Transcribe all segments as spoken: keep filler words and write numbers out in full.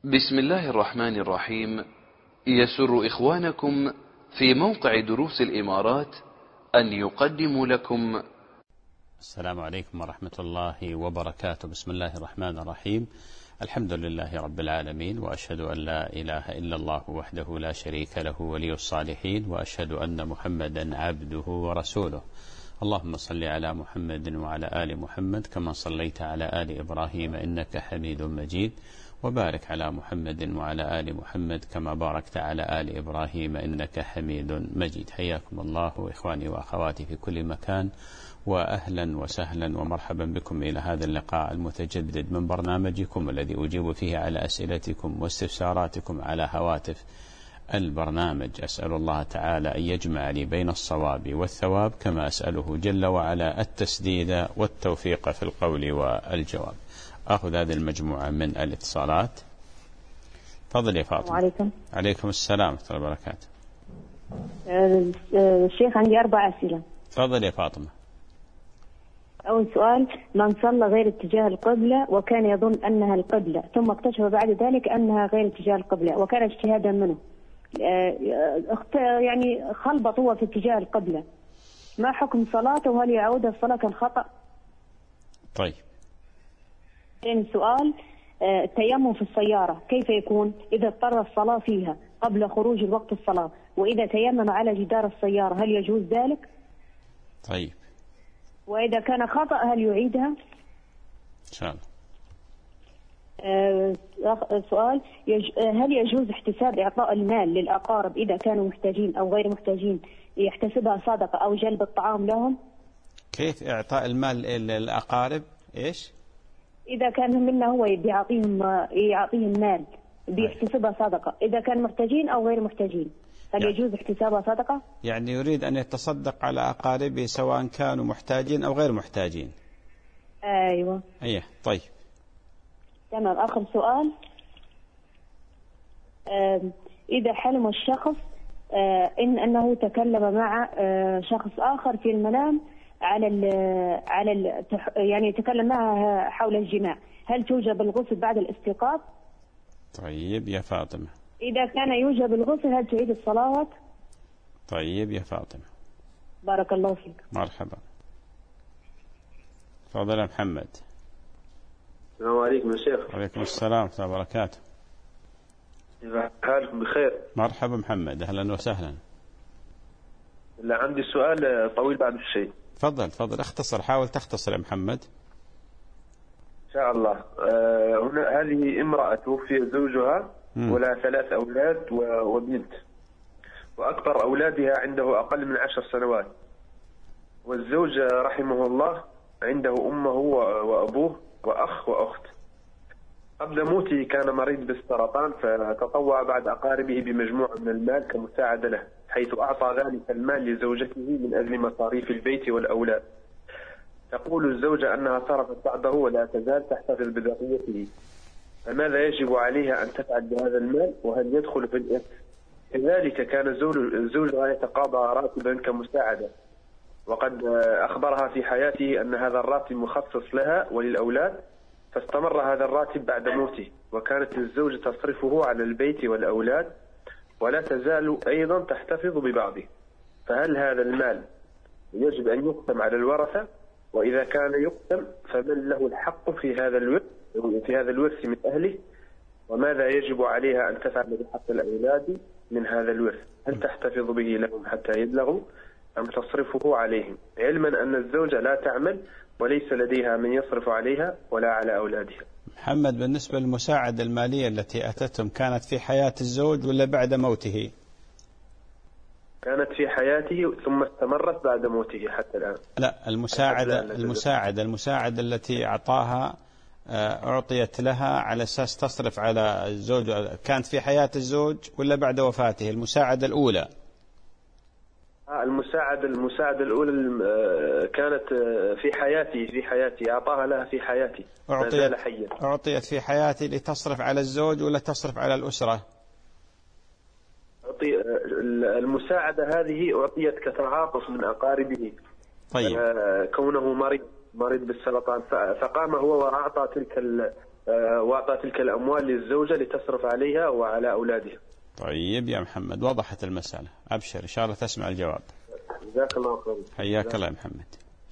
بسم الله الرحمن الرحيم. يسر إخوانكم في موقع دروس الإمارات أن يقدموا لكم. السلام عليكم ورحمة الله وبركاته. بسم الله الرحمن الرحيم. الحمد لله رب العالمين، وأشهد أن لا إله إلا الله وحده لا شريك له ولي الصالحين، وأشهد أن محمدا عبده ورسوله. اللهم صل على محمد وعلى آل محمد كما صليت على آل إبراهيم إنك حميد مجيد، وبارك على محمد وعلى آل محمد كما باركت على آل إبراهيم إنك حميد مجيد. حياكم الله إخواني وأخواتي في كل مكان، وأهلا وسهلا ومرحبا بكم إلى هذا اللقاء المتجدد من برنامجكم الذي أجيب فيه على أسئلتكم واستفساراتكم على هواتف البرنامج. أسأل الله تعالى أن يجمع لي بين الصواب والثواب، كما أسأله جل وعلا التسديد والتوفيق في القول والجواب. أخذ هذه المجموعة من الاتصالات. تفضل يا فاطمة. عليكم. عليكم السلام ورحمة الله وبركاته. الشيخ عندي أربع أسئلة. تفضل يا فاطمة. أول سؤال: من صلى غير اتجاه القبلة وكان يظن أنها القبلة، ثم اكتشف بعد ذلك أنها غير اتجاه القبلة وكان اجتهادا منه، يعني خلبط هو في اتجاه القبلة، ما حكم صلاته وهل يعود الصلاة كالخطأ؟ طيب. ثاني سؤال: التيمم في السيارة كيف يكون إذا اضطر الصلاة فيها قبل خروج الوقت الصلاة، وإذا تيمم على جدار السيارة هل يجوز ذلك؟ طيب. وإذا كان خطأ هل يعيدها؟ إن شاء الله. آه سؤال: يج... هل يجوز احتساب إعطاء المال للأقارب إذا كانوا محتاجين أو غير محتاجين، يحتسبها صدقة أو جلب الطعام لهم؟ كيف إعطاء المال للأقارب؟ إيش؟ إذا كان منا هو بيعطيهم يعطيهم مال بيحتسبها صدقة، إذا كان محتاجين أو غير محتاجين هل يعني يجوز احتسابها صدقة؟ يعني يريد أن يتصدق على أقاربه سواء كانوا محتاجين أو غير محتاجين. أيوة. أيه. طيب. تمام. آخر سؤال: إذا حلم الشخص إن أنه تكلم مع شخص آخر في المنام على ال على ال يعني يتكلم معها حول الجماع، هل توجب الغسل بعد الاستيقاظ؟ طيب يا فاطمة. إذا كان يوجب الغسل هل تعيد الصلوات؟ طيب يا فاطمة. بارك الله فيك. مرحبا. تفضل يا محمد. السلام عليكم يا شيخ. وعليكم السلام ورحمة الله وبركاته. كيف حالكم؟ بخير. مرحبا محمد، أهلا وسهلا. لا، عندي سؤال طويل بعد الشيء. تفضل تفضل اختصر، حاول تختصر يا محمد. إن شاء الله. أه هنا هذه امرأة توفي زوجها ولها ثلاث أولاد وبنت، وأكبر أولادها عنده أقل من عشر سنوات، والزوج رحمه الله عنده أمه وأبوه وأخ وأخت. قبل موته كان مريض بالسرطان، فتطوع بعد أقاربه بمجموعة من المال كمساعدة له، حيث أعطى ذلك المال لزوجته من أجل مصاريف البيت والأولاد. تقول الزوجة أنها صرفت بعضه ولا تزال تحتفظ ببقيته، فماذا يجب عليها أن تفعل بهذا المال، وهل يدخل في الإرث؟ كذلك كان الزوج يتقاضى راتبا كمساعدة، وقد أخبرها في حياته أن هذا الراتب مخصص لها وللأولاد، فاستمر هذا الراتب بعد موته، وكانت الزوجة تصرفه على البيت والأولاد ولا تزال أيضا تحتفظ ببعضه، فهل هذا المال يجب أن يقسم على الورثة؟ وإذا كان يقسم فمن له الحق في هذا الورث في هذا الورث من أهله؟ وماذا يجب عليها أن تفعل بحق الأولاد من هذا الورث؟ هل تحتفظ به لهم حتى يبلغوا أم تصرفه عليهم، علما أن الزوجة لا تعمل وليس لديها من يصرف عليها ولا على أولادها؟ محمد، بالنسبة للمساعدة المالية التي أتتهم كانت في حياة الزوج ولا بعد موته؟ كانت في حياته ثم استمرت بعد موته حتى الآن. لا، المساعدة المساعدة المساعدة التي أعطاها أعطيت لها على أساس تصرف على الزوج، كانت في حياة الزوج ولا بعد وفاته؟ المساعدة الأولى. المساعدة المساعدة الأولى كانت في حياتي في حياتي أعطاها لها في حياتي. أعطيت أعطيت في حياتي لتصرف على الزوج ولا تصرف على الأسرة؟ المساعدة هذه أعطيت كتعاطف من أقاربه. طيب. كونه مريض مريض بالسرطان، فقام هو وأعطى تلك وأعطى تلك الأموال للزوجة لتصرف عليها وعلى أولادها. طيب يا محمد وضحت المسألة، أبشر إن شاء الله تسمع الجواب. جزاك الله خير. حياك الله يا محمد.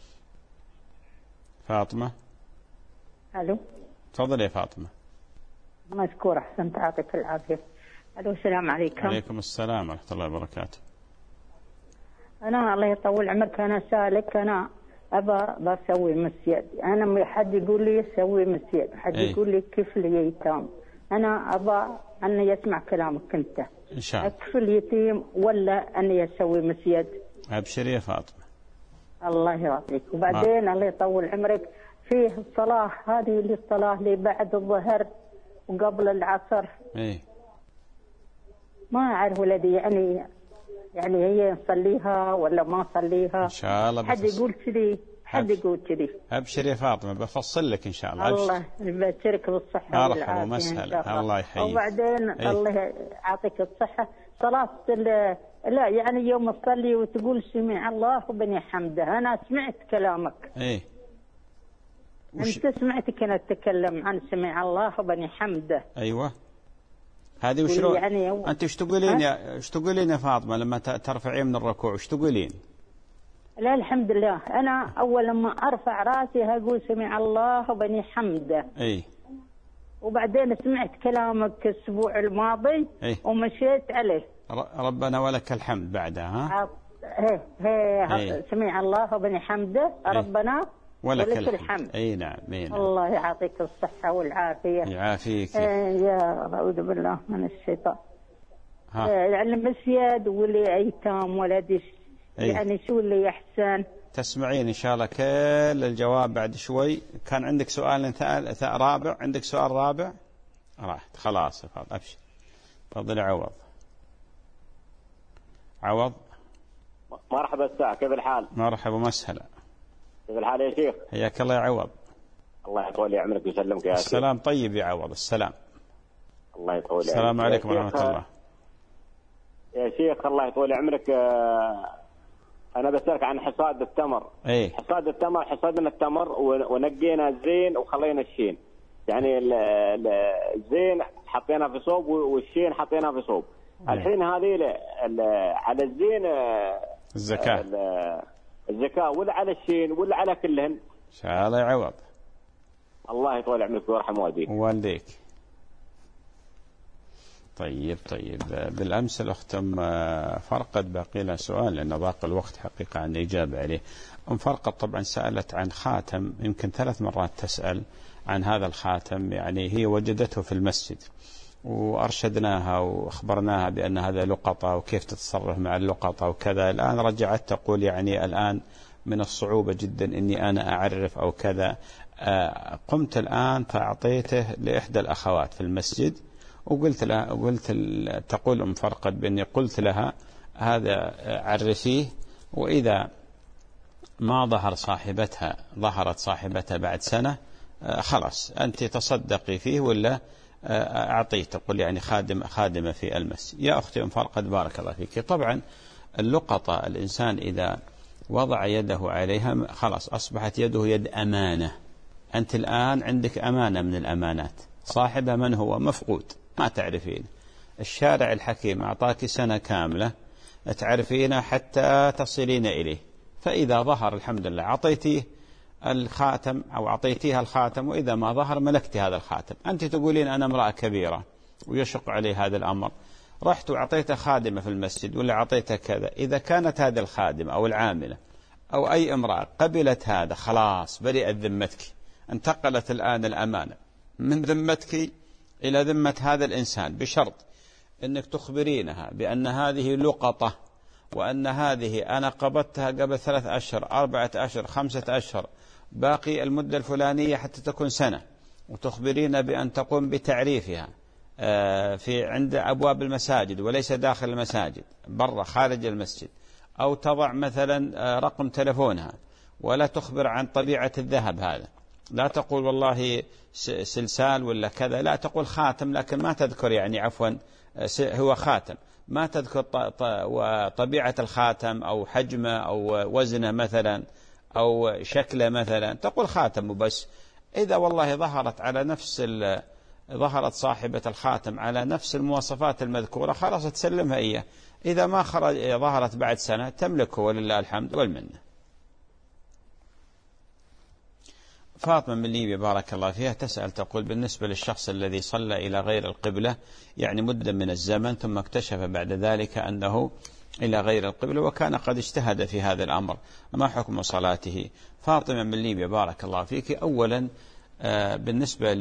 فاطمة. ألو. تفضل يا فاطمة. مشكور، أحسنت، يعطيك العافية. ألو، السلام عليكم. عليكم السلام ورحمة الله وبركاته. أنا الله يطول عمرك، أنا سالك، أنا أبى بسوي مسجد، أنا حد يقول لي سوي مسجد، حد أي. يقول لي كفل يتام، أنا أبى أني يسمع كلامك أنت. إن شاء الله. أكفل يتيم ولا أني أسوي مسجد؟ أبشر يا فاطمة. الله يعطيك. وبعدين ما. الله يطول عمرك، فيه الصلاة هذه اللي الصلاة اللي بعد الظهر وقبل العصر. إيه. ما أعرف ولدي يعني يعني هي نصليها ولا ما نصليها؟ إن شاء الله. حد يقول كذي، حد يقول كذي. أبشر يا فاطمة، بفصل لك إن شاء الله. الله يبارك بالصحة والعافية. مسهلة، الله يحييك. وبعدين إيه؟ الله يعطيك الصحة. صلاة لا يعني يوم تصلي وتقول سمع الله وبني حمده، أنا سمعت كلامك. إيه. وش... أنت سمعتك أنا أتكلم عن سمع الله وبني حمده. أيوة. هذه وشلون يعني و... أنت وش تقولين يا وش تقولين يا فاطمة لما ترفعين من الركوع، وش تقولين؟ لا الحمد لله، أنا أول لما أرفع رأسي أقول سمع الله وبني حمده. أي. وبعدين سمعت كلامك الأسبوع الماضي. أي. ومشيت عليه. ربنا ولك الحمد بعدها. ها. هي هي سمع الله وبني حمده. أي. ربنا ولك, ولك الحمد. الحمد. اي نعم. نعم. الله يعطيك الصحة والعافية. يعافيك. يا أعوذ بالله من الشيطان. يعني المسيد واللي أيتام ولدي يعني شو اللي يحسن؟ تسمعين إن شاء الله كل الجواب بعد شوي. كان عندك سؤال ثالث رابع، عندك سؤال رابع راحت خلاص. أبشر. تفضل عوض. عوض. مرحبا الساعة، كيف الحال؟ مرحبا ومسهلا. كيف الحال يا شيخ؟ حياك الله يا عوض. الله يطول عمرك ويسلمك يا شيخ. السلام طيب يا عوض. السلام. الله يطول عمرك. السلام عليكم ورحمة الله. يا شيخ الله يطول عمرك، أنا بسألك عن حصاد التمر. إيه؟ حصاد التمر، حصادنا التمر ونقينا الزين وخلينا الشين، يعني الزين حطينا في صوب والشين حطينا في صوب. إيه؟ الحين هذه على الزين الزكاة الزكاة ولا على الشين ولا على كلهن؟ إن شاء الله يعوض. الله يطول عمرك ويرحم والديك. والديك. طيب طيب بالأمس الأخت فرقت باقي لها سؤال لأن ضاق الوقت حقيقة عن الإجابة عليه. أم فرقت طبعا سألت عن خاتم، يمكن ثلاث مرات تسأل عن هذا الخاتم، يعني هي وجدته في المسجد وأرشدناها وأخبرناها بأن هذا لقطة وكيف تتصرف مع اللقطة وكذا. الآن رجعت تقول يعني الآن من الصعوبة جدا أني أنا أعرف أو كذا. قمت الآن فأعطيته لإحدى الأخوات في المسجد وقلت لها، قلت تقول أم فرقد بأني قلت لها هذا عرفيه، وإذا ما ظهر صاحبتها ظهرت صاحبتها بعد سنة خلاص أنت تصدقي فيه ولا أعطيه، تقول يعني خادم خادمة في المسجد. يا أختي أم فرقد بارك الله فيك، طبعا اللقطة الإنسان إذا وضع يده عليها خلاص أصبحت يده يد أمانة. أنت الآن عندك أمانة من الأمانات، صاحبها من هو؟ مفقود، ما تعرفين. الشارع الحكيم أعطاك سنة كاملة تعرفين حتى تصلين إليه، فإذا ظهر الحمد لله أعطيتيه الخاتم أو أعطيتيها الخاتم، وإذا ما ظهر ملكت هذا الخاتم. أنت تقولين أنا امرأة كبيرة ويشق علي هذا الأمر، رحت وأعطيتها خادمة في المسجد ولا أعطيتها كذا، إذا كانت هذه الخادمة أو العاملة أو أي امرأة قبلت هذا خلاص برئت ذمتك، انتقلت الآن الأمانة من ذمتك إلى ذمة هذا الإنسان، بشرط أنك تخبرينها بأن هذه لقطة، وأن هذه أنا قبضتها قبل ثلاث أشهر أربعة أشهر خمسة أشهر، باقي المدة الفلانية حتى تكون سنة، وتخبرين بأن تقوم بتعريفها في عند أبواب المساجد وليس داخل المساجد، برا خارج المسجد، أو تضع مثلا رقم تلفونها، ولا تخبر عن طبيعة الذهب هذا، لا تقول والله سلسال ولا كذا، لا تقول خاتم، لكن ما تذكر يعني عفوا هو خاتم، ما تذكر طبيعة الخاتم أو حجمه أو وزنه مثلا أو شكله مثلا، تقول خاتم وبس. إذا والله ظهرت على نفس ظهرت صاحبة الخاتم على نفس المواصفات المذكورة خلاص تسلمها إياه. إذا ما خرج ظهرت بعد سنة تملكه ولله الحمد والمنة. فاطمة من ليبيا بارك الله فيها تسأل تقول بالنسبة للشخص الذي صلى إلى غير القبلة يعني مدة من الزمن ثم اكتشف بعد ذلك أنه إلى غير القبلة وكان قد اجتهد في هذا الأمر، ما حكم صلاته؟ فاطمة من ليبيا بارك الله فيك، أولا بالنسبة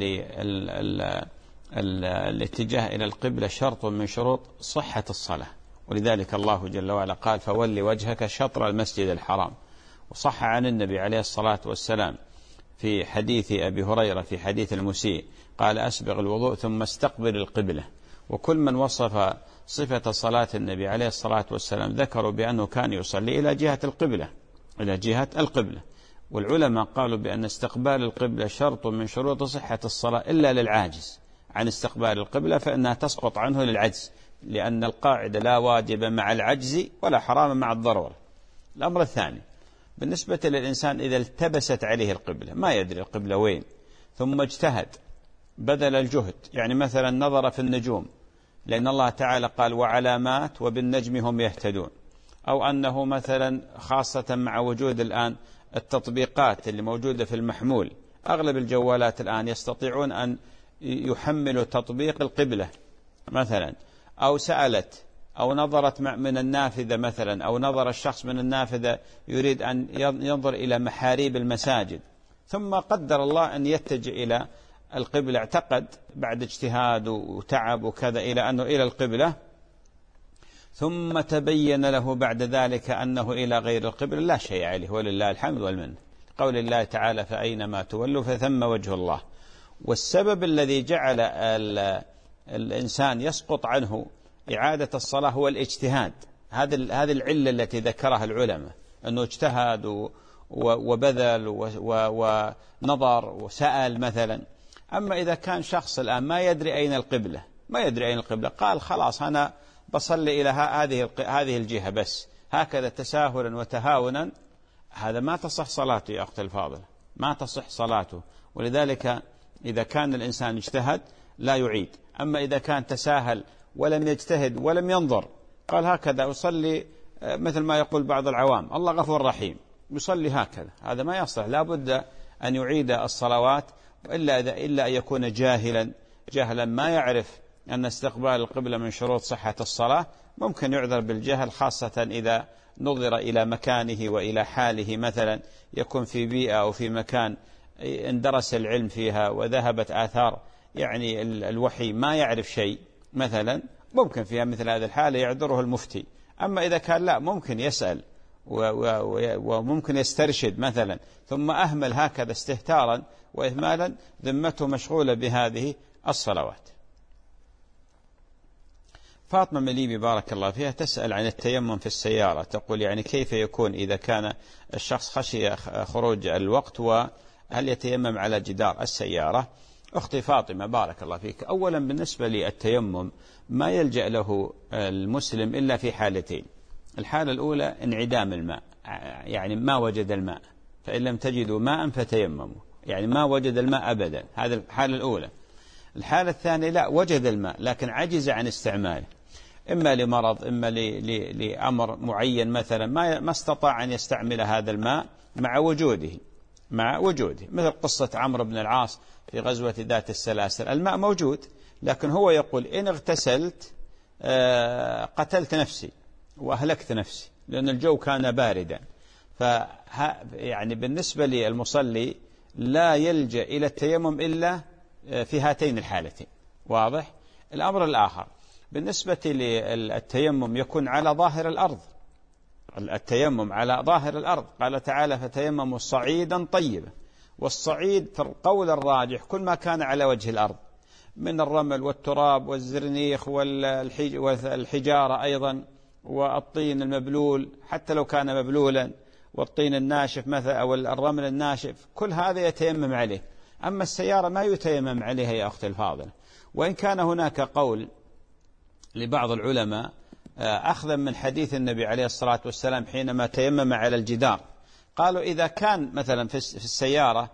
للاتجاه إلى القبلة شرط من شروط صحة الصلاة، ولذلك الله جل وعلا قال فول وجهك شطر المسجد الحرام. وصح عن النبي عليه الصلاة والسلام في حديث أبي هريرة في حديث المسيء قال أسبغ الوضوء ثم استقبل القبلة. وكل من وصف صفة صلاة النبي عليه الصلاة والسلام ذكروا بأنه كان يصلي إلى جهة القبلة إلى جهة القبلة. والعلماء قالوا بأن استقبال القبلة شرط من شروط صحة الصلاة إلا للعاجز عن استقبال القبلة فإنها تسقط عنه للعجز، لأن القاعدة لا واجب مع العجز ولا حرام مع الضرورة. الأمر الثاني بالنسبة للإنسان إذا التبست عليه القبلة ما يدري القبلة وين ثم اجتهد بذل الجهد، يعني مثلا نظر في النجوم لأن الله تعالى قال وعلامات وبالنجم هم يهتدون، أو أنه مثلا خاصة مع وجود الآن التطبيقات اللي موجودة في المحمول، أغلب الجوالات الآن يستطيعون أن يحملوا تطبيق القبلة مثلا، أو سألت أو نظرت من النافذة مثلا، أو نظر الشخص من النافذة يريد أن ينظر إلى محاريب المساجد ثم قدر الله أن يتجه إلى القبلة، اعتقد بعد اجتهاد وتعب وكذا إلى أنه إلى القبلة ثم تبين له بعد ذلك أنه إلى غير القبلة لا شيء عليه ولله الحمد والمنة، قول الله تعالى فأينما تولوا فثم وجه الله. والسبب الذي جعل الإنسان يسقط عنه إعادة الصلاة هو الاجتهاد، هذه هذه العلة التي ذكرها العلماء أنه اجتهد وبذل ونظر وسأل مثلا. أما إذا كان شخص الآن ما يدري أين القبلة ما يدري أين القبلة قال خلاص أنا بصلي إلى هذه هذه الجهة بس هكذا تساهلا وتهاونا، هذا ما تصح صلاته يا أختي الفاضلة، ما تصح صلاته. ولذلك إذا كان الإنسان اجتهد لا يعيد. أما إذا كان تساهل ولم يجتهد ولم ينظر قال هكذا أصلي مثل ما يقول بعض العوام الله غفور رحيم يصلي هكذا، هذا ما يصلح، لا بد أن يعيد الصلوات إلا إذا إلا أن يكون جاهلا جهلا ما يعرف أن استقبال القبلة من شروط صحة الصلاة، ممكن يعذر بالجهل خاصة إذا نظر إلى مكانه وإلى حاله، مثلا يكون في بيئة أو في مكان اندرس العلم فيها وذهبت آثار يعني الوحي ما يعرف شيء مثلا، ممكن فيها مثل هذه الحالة يعذره المفتي. أما إذا كان لا ممكن يسأل وممكن يسترشد مثلا ثم أهمل هكذا استهتارا وإهمالا ذمته مشغولة بهذه الصلوات. فاطمة من ليبيا بارك الله فيها تسأل عن التيمم في السيارة، تقول يعني كيف يكون إذا كان الشخص خشي خروج الوقت وهل يتيمم على جدار السيارة؟ أختي فاطمة بارك الله فيك، أولا بالنسبة للتيمم ما يلجأ له المسلم إلا في حالتين. الحالة الأولى انعدام الماء، يعني ما وجد الماء، فإن لم تجدوا ماء فتيمموا، يعني ما وجد الماء أبدا، هذا الحالة الأولى. الحالة الثانية لا وجد الماء لكن عجز عن استعماله، إما لمرض إما لأمر معين مثلا ما ما استطاع أن يستعمل هذا الماء مع وجوده مع وجوده مثل قصة عمرو بن العاص في غزوة ذات السلاسل، الماء موجود لكن هو يقول إن اغتسلت قتلت نفسي وأهلكت نفسي لأن الجو كان باردا. ف يعني بالنسبة للمصلي لا يلجأ إلى التيمم إلا في هاتين الحالتين، واضح؟ الأمر الآخر بالنسبة للتيمم يكون على ظاهر الأرض، التيمم على ظاهر الأرض، قال تعالى فتيمموا صعيدا طيبا، والصعيد في القول الراجح كل ما كان على وجه الأرض من الرمل والتراب والزرنيخ والحجارة أيضا والطين المبلول حتى لو كان مبلولا والطين الناشف مثلا أو الرمل الناشف، كل هذا يتيمم عليه. أما السيارة ما يتيمم عليها يا أختي الفاضلة، وإن كان هناك قول لبعض العلماء أخذا من حديث النبي عليه الصلاة والسلام حينما تيمم على الجدار، قالوا إذا كان مثلا في السيارة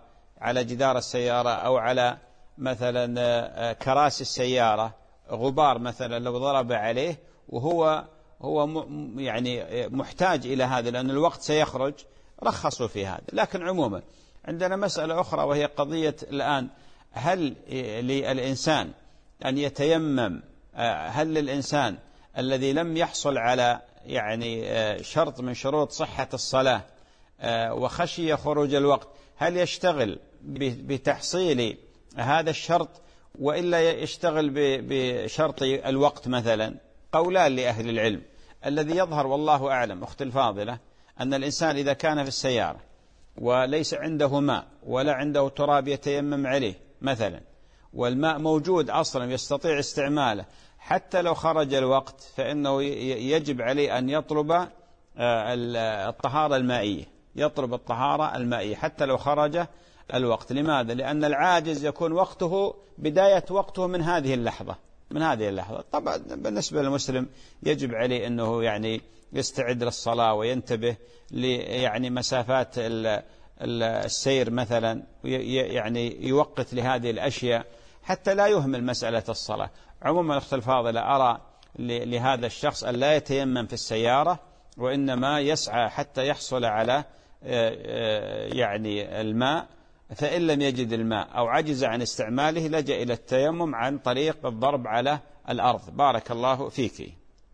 على جدار السيارة أو على مثلا كراسي السيارة غبار مثلا لو ضرب عليه وهو هو يعني محتاج إلى هذا لأن الوقت سيخرج، رخصوا في هذا. لكن عموما عندنا مسألة أخرى وهي قضية الآن، هل للإنسان أن يتيمم، هل للإنسان الذي لم يحصل على يعني شرط من شروط صحة الصلاة وخشي خروج الوقت، هل يشتغل بتحصيل هذا الشرط وإلا يشتغل بشرط الوقت مثلا؟ قولان لأهل العلم. الذي يظهر والله أعلم أختي الفاضلة أن الإنسان إذا كان في السيارة وليس عنده ماء ولا عنده تراب يتيمم عليه مثلا، والماء موجود أصلا يستطيع استعماله، حتى لو خرج الوقت فإنه يجب عليه أن يطلب الطهارة المائية، يطلب الطهارة المائية حتى لو خرج الوقت. لماذا؟ لأن العاجز يكون وقته بداية وقته من هذه اللحظة، من هذه اللحظة. طبعا بالنسبة للمسلم يجب عليه أنه يعني يستعد للصلاة وينتبه يعني مسافات السير مثلا، يعني يوقت لهذه الأشياء حتى لا يهمل مسألة الصلاة. عموما أخت الفاضلة أرى لهذا الشخص أن لا يتيمم في السيارة، وإنما يسعى حتى يحصل على يعني الماء، فإن لم يجد الماء أو عجز عن استعماله لجأ إلى التيمم عن طريق الضرب على الأرض. بارك الله فيك.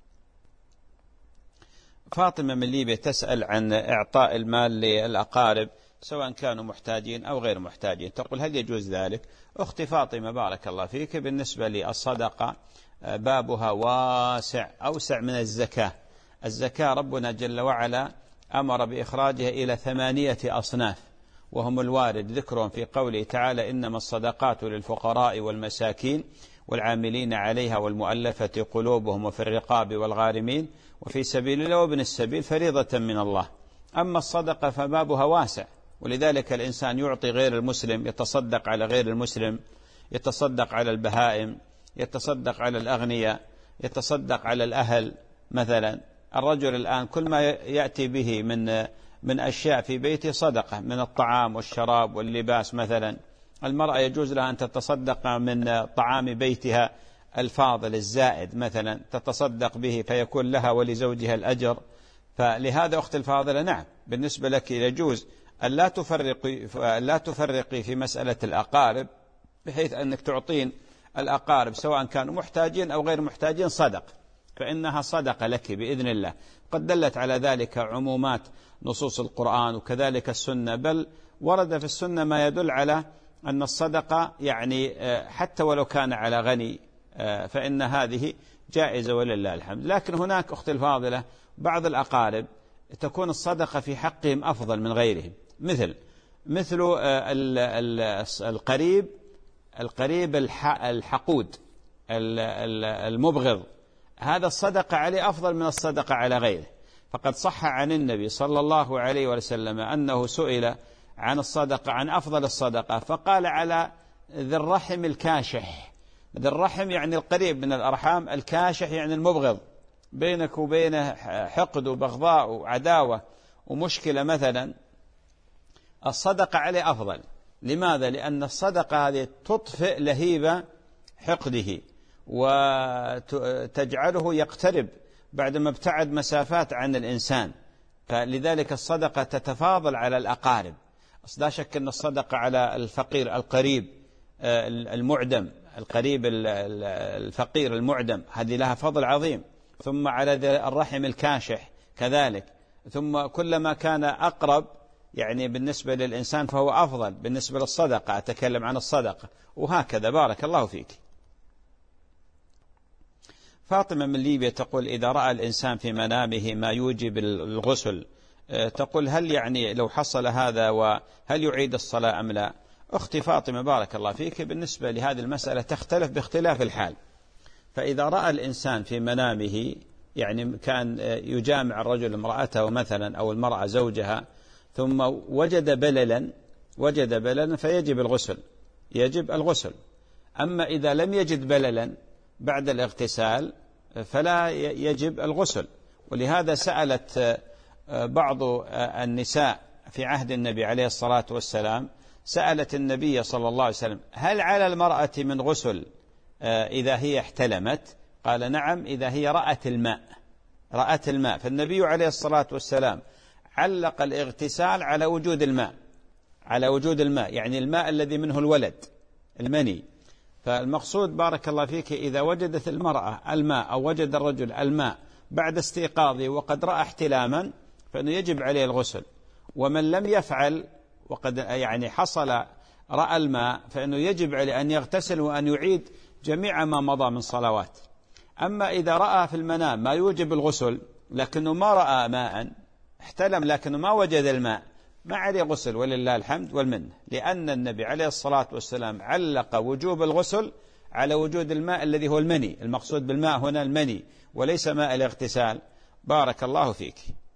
فاطمة من ليبيا تسأل عن إعطاء المال للأقارب سواء كانوا محتاجين أو غير محتاجين، تقول هل يجوز ذلك؟ أختي فاطمة بارك الله فيك، بالنسبة للصدقة بابها واسع أوسع من الزكاة. الزكاة ربنا جل وعلا أمر بإخراجها إلى ثمانية أصناف، وهم الوارد ذكرهم في قوله تعالى إنما الصدقات للفقراء والمساكين والعاملين عليها والمؤلفة قلوبهم وفي الرقاب والغارمين وفي سبيل الله وابن السبيل فريضة من الله. أما الصدقة فبابها واسع، ولذلك الإنسان يعطي غير المسلم، يتصدق على غير المسلم، يتصدق على البهائم، يتصدق على الأغنياء، يتصدق على الأهل. مثلا الرجل الآن كل ما يأتي به من من أشياء في بيته صدقة، من الطعام والشراب واللباس. مثلا المرأة يجوز لها أن تتصدق من طعام بيتها الفاضل الزائد مثلا، تتصدق به فيكون لها ولزوجها الأجر. فلهذا أخت الفاضلة نعم بالنسبة لك يجوز أن لا تفرقي, لا تفرقي في مسألة الأقارب، بحيث أنك تعطين الأقارب سواء كانوا محتاجين أو غير محتاجين صدق، فإنها صدقة لك بإذن الله. قد دلت على ذلك عمومات نصوص القرآن وكذلك السنة، بل ورد في السنة ما يدل على أن الصدقة يعني حتى ولو كان على غني فإن هذه جائزة ولله الحمد. لكن هناك أخت الفاضلة بعض الأقارب تكون الصدقة في حقهم أفضل من غيرهم، مثل مثل القريب القريب الحقود المبغض، هذا الصدقة عليه أفضل من الصدقة على غيره. فقد صح عن النبي صلى الله عليه وسلم أنه سئل عن الصدقة عن أفضل الصدقة فقال على ذي الرحم الكاشح. ذي الرحم يعني القريب من الأرحام، الكاشح يعني المبغض، بينك وبينه حقد وبغضاء وعداوة ومشكلة مثلا، الصدقة عليه أفضل. لماذا؟ لأن الصدقة هذه تطفئ لهيب حقده وتجعله يقترب بعدما ابتعد مسافات عن الإنسان. فلذلك الصدقة تتفاضل على الأقارب. لا شك أن الصدقة على الفقير القريب المعدم، القريب الفقير المعدم، هذه لها فضل عظيم. ثم على الرحم الكاشح كذلك. ثم كلما كان أقرب يعني بالنسبة للإنسان فهو أفضل بالنسبة للصدقة، أتكلم عن الصدقة، وهكذا. بارك الله فيك. فاطمة من ليبيا تقول إذا رأى الإنسان في منامه ما يوجب الغسل، تقول هل يعني لو حصل هذا وهل يعيد الصلاة أم لا؟ أختي فاطمة بارك الله فيك، بالنسبة لهذه المسألة تختلف باختلاف الحال. فإذا رأى الإنسان في منامه يعني كان يجامع الرجل امرأته مثلا أو المرأة زوجها ثم وجد بللا وجد بللا فيجب الغسل، يجب الغسل. أما إذا لم يجد بللا بعد الاغتسال فلا يجب الغسل. ولهذا سألت بعض النساء في عهد النبي عليه الصلاة والسلام، سألت النبي صلى الله عليه وسلم: هل على المرأة من غسل إذا هي احتلمت؟ قال: نعم، إذا هي رأت الماء رأت الماء. فالنبي عليه الصلاة والسلام علق الاغتسال على وجود الماء على وجود الماء يعني الماء الذي منه الولد، المني. فالمقصود بارك الله فيك إذا وجدت المرأة الماء أو وجد الرجل الماء بعد استيقاظه وقد رأى احتلاما فإنه يجب عليه الغسل. ومن لم يفعل وقد يعني حصل رأى الماء فإنه يجب عليه أن يغتسل وأن يعيد جميع ما مضى من صلوات. أما إذا رأى في المنام ما يوجب الغسل لكنه ما رأى ماء، احتلم لكنه ما وجد الماء، ما عليه غسل ولله الحمد والمنة، لأن النبي عليه الصلاة والسلام علق وجوب الغسل على وجود الماء الذي هو المني. المقصود بالماء هنا المني وليس ماء الاغتسال. بارك الله فيك.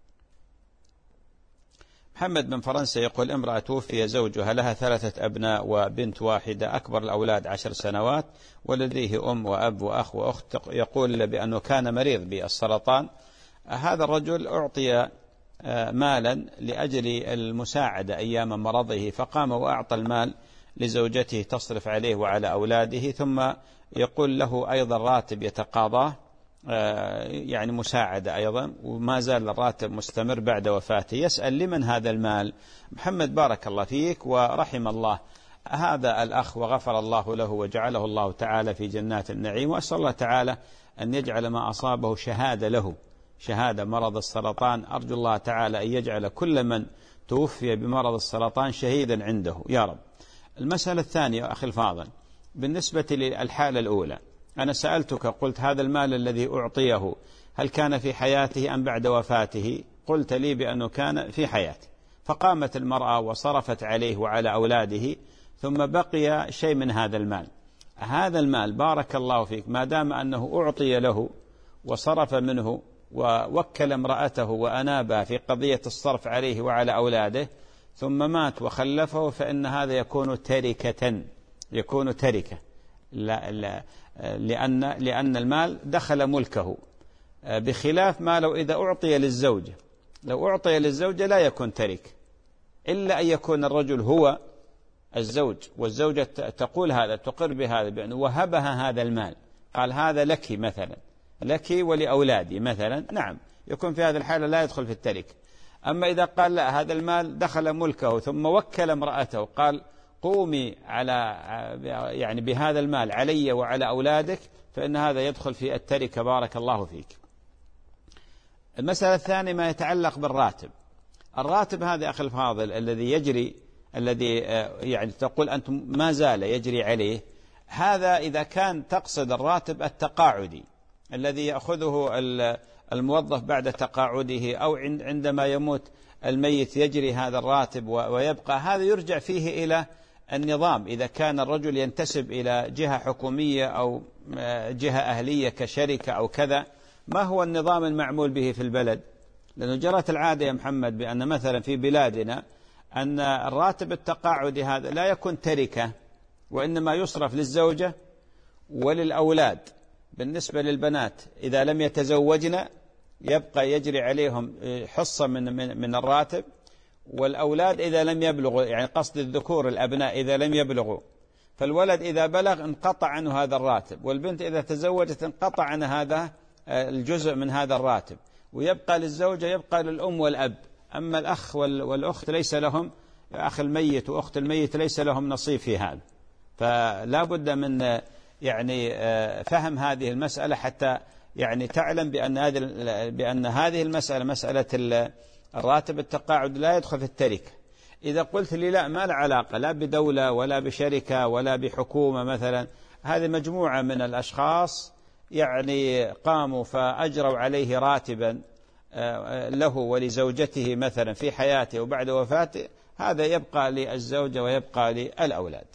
محمد من فرنسا يقول: امرأة توفي زوجها، لها ثلاثة أبناء وبنت واحدة، أكبر الأولاد عشر سنوات، ولديه أم وأب وأخ وأخت، يقول بأنه كان مريض بالسرطان. هذا الرجل أعطي مالا لأجل المساعدة أيام مرضه، فقام وأعطى المال لزوجته تصرف عليه وعلى أولاده، ثم يقول له أيضا راتب يتقاضاه، يعني مساعدة أيضا، وما زال الراتب مستمر بعد وفاته. يسأل: لمن هذا المال؟ محمد بارك الله فيك ورحم الله هذا الأخ وغفر الله له وجعله الله تعالى في جنات النعيم، وأسأل الله تعالى أن يجعل ما أصابه شهادة له، شهادة مرض السرطان. أرجو الله تعالى أن يجعل كل من توفي بمرض السرطان شهيدا عنده يا رب. المسألة الثانية أخي الفاضل، بالنسبة للحالة الأولى، أنا سألتك قلت: هذا المال الذي أعطيه هل كان في حياته أم بعد وفاته؟ قلت لي بأنه كان في حياته، فقامت المرأة وصرفت عليه وعلى أولاده، ثم بقي شيء من هذا المال. هذا المال بارك الله فيك ما دام أنه أعطي له وصرف منه ووكل امرأته وأنابها في قضية الصرف عليه وعلى أولاده، ثم مات وخلفه، فإن هذا يكون تركة يكون تركة لا لا لأن, لأن المال دخل ملكه، بخلاف ما لو إذا أعطي للزوجة. لو أعطي للزوجة لا يكون ترك، إلا أن يكون الرجل هو الزوج والزوجة تقول هذا، تقر بهذا بأنه وهبها هذا المال، قال: هذا لك مثلا، لك ولأولادي مثلا، نعم يكون في هذه الحالة لا يدخل في الترك. أما إذا قال: لا، هذا المال دخل ملكه، ثم وكل امرأته قال: قومي على يعني بهذا المال علي وعلى أولادك، فإن هذا يدخل في التركة. بارك الله فيك. المسألة الثانية ما يتعلق بالراتب. الراتب هذا أخي الفاضل الذي يجري، الذي يعني تقول أنتم ما زال يجري عليه، هذا إذا كان تقصد الراتب التقاعدي الذي يأخذه الموظف بعد تقاعده، أو عندما يموت الميت يجري هذا الراتب ويبقى، هذا يرجع فيه إلى النظام. إذا كان الرجل ينتسب إلى جهة حكومية أو جهة أهلية كشركة أو كذا، ما هو النظام المعمول به في البلد؟ لأنه جرت العادة يا محمد بأن مثلا في بلادنا أن الراتب التقاعدي هذا لا يكون تركة، وإنما يصرف للزوجة وللأولاد. بالنسبة للبنات إذا لم يتزوجن يبقى يجري عليهم حصة من, من, من الراتب، والأولاد إذا لم يبلغوا، يعني قصد الذكور الأبناء إذا لم يبلغوا، فالولد إذا بلغ انقطع عنه هذا الراتب، والبنت إذا تزوجت انقطع عن هذا الجزء من هذا الراتب، ويبقى للزوجة، يبقى للأم والأب. أما الأخ والأخت ليس لهم، أخ الميت وأخت الميت ليس لهم نصيب في هذا. فلا بد من يعني فهم هذه المسألة حتى يعني تعلم بأن هذه بأن هذه المسألة مسألة الراتب التقاعد لا يدخل في التركة. إذا قلت لي لا، ما له علاقة لا بدولة ولا بشركة ولا بحكومة مثلا، هذه مجموعة من الأشخاص يعني قاموا فأجروا عليه راتبا له ولزوجته مثلا في حياته وبعد وفاته، هذا يبقى للزوجة ويبقى للأولاد.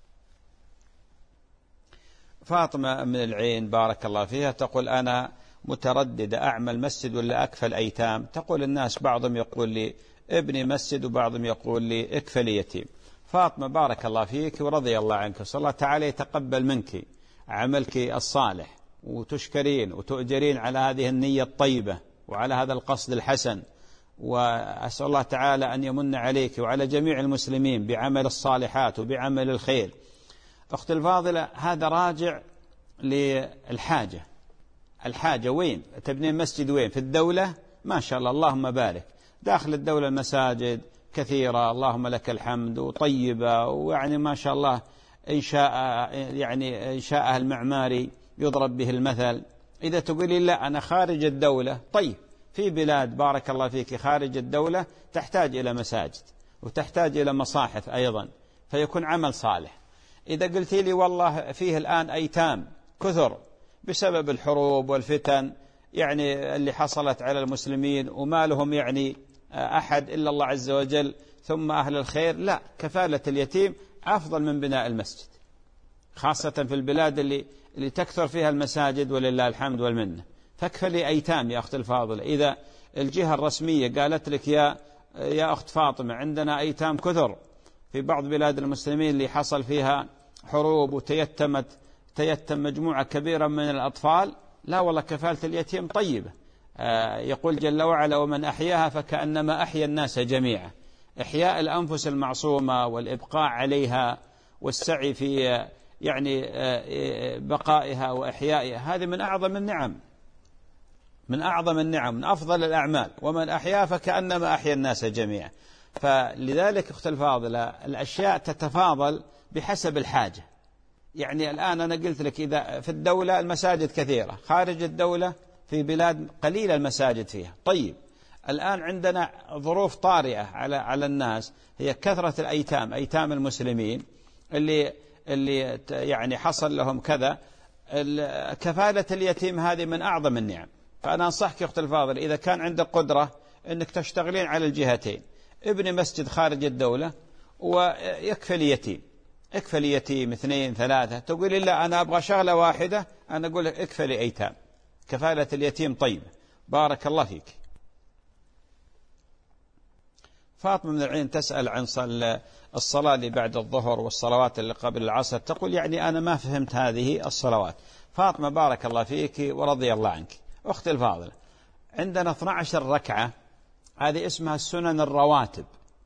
فاطمة من العين بارك الله فيها تقول: أنا مترددة أعمل مسجد ولا أكفل أيتام؟ تقول الناس بعضهم يقول لي ابني مسجد وبعضهم يقول لي اكفل يتيم. فاطمة بارك الله فيك ورضي الله عنك، صلى الله تعالى يتقبل منك عملك الصالح، وتشكرين وتؤجرين على هذه النية الطيبة وعلى هذا القصد الحسن، وأسأل الله تعالى أن يمن عليك وعلى جميع المسلمين بعمل الصالحات وبعمل الخير. أختي الفاضلة، هذا راجع للحاجة. الحاجة وين؟ تبني مسجد وين؟ في الدولة؟ ما شاء الله اللهم بارك، داخل الدولة المساجد كثيرة اللهم لك الحمد وطيبة، ويعني ما شاء الله إنشاء يعني إنشاءها المعماري يضرب به المثل. إذا تقولي لا أنا خارج الدولة، طيب في بلاد بارك الله فيك خارج الدولة تحتاج إلى مساجد وتحتاج إلى مصاحف أيضا، فيكون عمل صالح. إذا قلت لي والله فيه الآن أيتام كثر بسبب الحروب والفتن يعني اللي حصلت على المسلمين وما لهم يعني أحد إلا الله عز وجل ثم أهل الخير، لا، كفالة اليتيم أفضل من بناء المسجد، خاصة في البلاد اللي, اللي تكثر فيها المساجد ولله الحمد والمنة. فاكفلي أيتام يا أخت الفاضلة. إذا الجهة الرسمية قالت لك يا يا أخت فاطمة عندنا أيتام كثر في بعض بلاد المسلمين اللي حصل فيها حروب وتيتمت تيتم مجموعة كبيرة من الأطفال، لا والله كفالة اليتيم طيبة. آه يقول جل وعلا ومن أحياها فكأنما أحيا الناس جميعا. إحياء الأنفس المعصومة والإبقاء عليها والسعي في يعني آه بقائها وإحيائها، هذه من أعظم النعم، من أعظم النعم، من أفضل الأعمال. ومن أحيا فكأنما أحيا الناس جميعا. فلذلك أخت الفاضلة الأشياء تتفاضل بحسب الحاجة. يعني الآن أنا قلت لك إذا في الدولة المساجد كثيرة، خارج الدولة في بلاد قليلة المساجد فيها. طيب الآن عندنا ظروف طارئة على على الناس، هي كثرة الأيتام، أيتام المسلمين اللي اللي يعني حصل لهم كذا. كفالة اليتيم هذه من أعظم النعم. فأنا أنصحك يا أخت الفاضل إذا كان عندك قدرة أنك تشتغلين على الجهتين، ابني مسجد خارج الدولة ويكفي اليتيم، اكفي اليتيم اثنين ثلاثة. تقول لا أنا أبغى شغلة واحدة، أنا أقول لك اكفي الأيتام، كفالة اليتيم طيبة. بارك الله فيك. فاطمة من العين تسأل عن الصلاة اللي بعد الظهر والصلوات اللي قبل العصر، تقول يعني أنا ما فهمت هذه الصلوات. فاطمة بارك الله فيك ورضي الله عنك. أختي الفاضلة، عندنا اثنتي عشرة ركعة، هذه اسمها السنن الرواتب.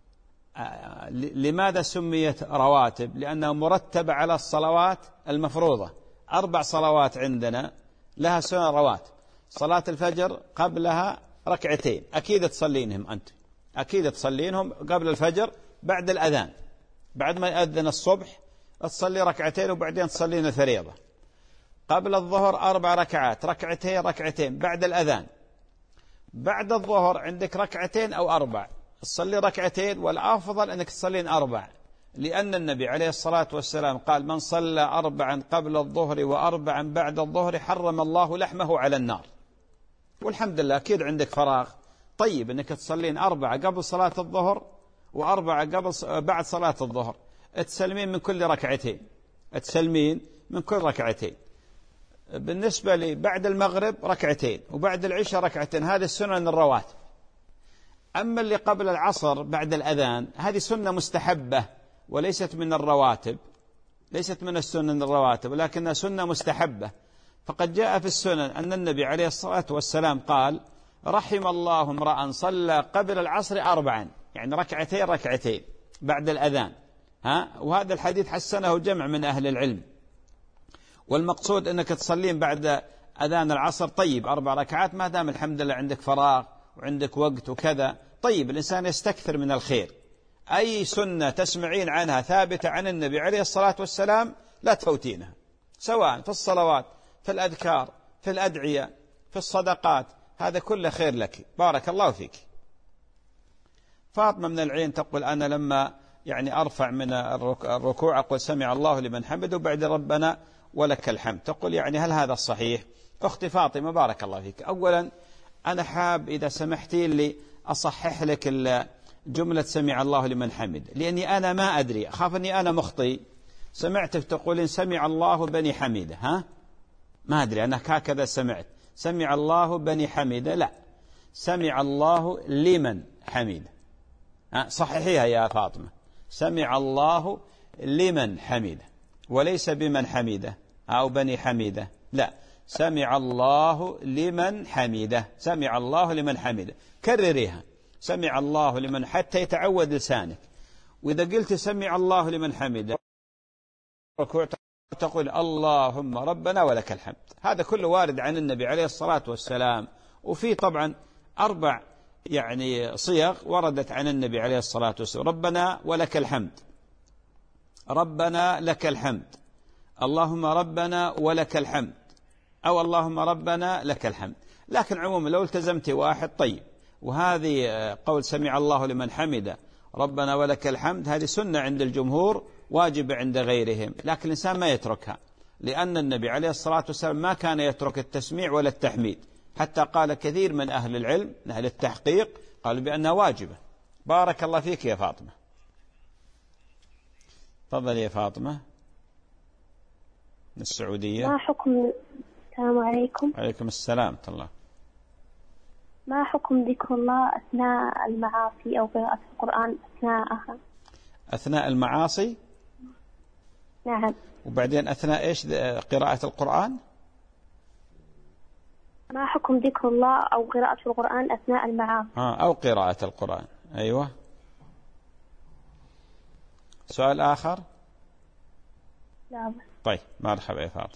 لماذا سميت رواتب؟ لأنها مرتبة على الصلوات المفروضة. أربع صلوات عندنا لها سنن رواتب. صلاة الفجر قبلها ركعتين، أكيد تصلينهم أنت، أكيد تصلينهم قبل الفجر بعد الأذان، بعد ما يأذن الصبح تصلي ركعتين وبعدين تصلين الفريضة. قبل الظهر أربع ركعات، ركعتين ركعتين بعد الأذان. بعد الظهر عندك ركعتين أو أربع، تصلي ركعتين، والأفضل أنك تصلين أربع، لأن النبي عليه الصلاة والسلام قال من صلى أربعا قبل الظهر وأربعا بعد الظهر حرم الله لحمه على النار. والحمد لله أكيد عندك فراغ، طيب أنك تصلين أربعة قبل صلاة الظهر وأربعة قبل بعد صلاة الظهر، تسلمين من كل ركعتين، تسلمين من كل ركعتين. بالنسبة لي بعد المغرب ركعتين وبعد العشاء ركعتين، هذه السنن الرواتب. أما اللي قبل العصر بعد الأذان هذه سنة مستحبة وليست من الرواتب، ليست من السنن الرواتب ولكنها سنة مستحبة. فقد جاء في السنن أن النبي عليه الصلاة والسلام قال رحم الله امرأ صلى قبل العصر أربعا، يعني ركعتين ركعتين بعد الأذان. ها، وهذا الحديث حسنه جمع من أهل العلم. والمقصود أنك تصلين بعد أذان العصر طيب أربع ركعات، ما دام الحمد لله عندك فراغ وعندك وقت وكذا. طيب الإنسان يستكثر من الخير. أي سنة تسمعين عنها ثابتة عن النبي عليه الصلاة والسلام لا تفوتينها، سواء في الصلوات، في الأذكار، في الأدعية، في الصدقات، هذا كله خير لك. بارك الله فيك. فاطمة من العين تقول أنا لما يعني أرفع من الركوع أقول سمع الله لمن حمده وبعد ربنا ولك الحمد. تقول يعني هل هذا الصحيح؟ أختي فاطمة بارك الله فيك، أولا أنا حاب إذا سمحتي لي أصحح لك جملة سمع الله لمن حمد، لأني أنا ما أدري، أخاف أني أنا مخطئ. سمعت تقولين سمع الله بني حميدة، ها؟ ما أدري أنا هكذا سمعت سمع الله بني حميدة، لا، سمع الله لمن حميدة. صححيها يا فاطمة، سمع الله لمن حميدة وليس بمن حميدة أو بني حميدة، لا، سمع الله لمن حميدة، سمع الله لمن حميدة. كرريها، سمع الله لمن، حتى يتعود لسانك. وإذا قلت سمع الله لمن حمده تقول اللهم ربنا ولك الحمد. هذا كله وارد عن النبي عليه الصلاة والسلام. وفي طبعا أربع يعني صيغ وردت عن النبي عليه الصلاة والسلام: ربنا ولك الحمد، ربنا لك الحمد، اللهم ربنا ولك الحمد، أو اللهم ربنا لك الحمد. لكن عموما لو التزمت واحد طيب. وهذه قول سمع الله لمن حمده ربنا ولك الحمد هذه سنة عند الجمهور، واجبة عند غيرهم، لكن الإنسان ما يتركها، لأن النبي عليه الصلاة والسلام ما كان يترك التسميع ولا التحميد، حتى قال كثير من أهل العلم من أهل التحقيق قالوا بأنها واجبة. بارك الله فيك يا فاطمة. تفضل يا فاطمة من السعودية. ما حكم السلام عليكم. عليكم السلام ورحمة الله. ما حكم ذكر الله أثناء المعاصي أو قراءة القرآن أثناءها؟ أثناء المعاصي؟ نعم. وبعدين أثناء إيش قراءة القرآن؟ ما حكم ذكر الله أو قراءة القرآن أثناء المعاصي؟ آه أو قراءة القرآن. أيوة. سؤال آخر؟ لا بس. طيب مرحبا يا فاطمة.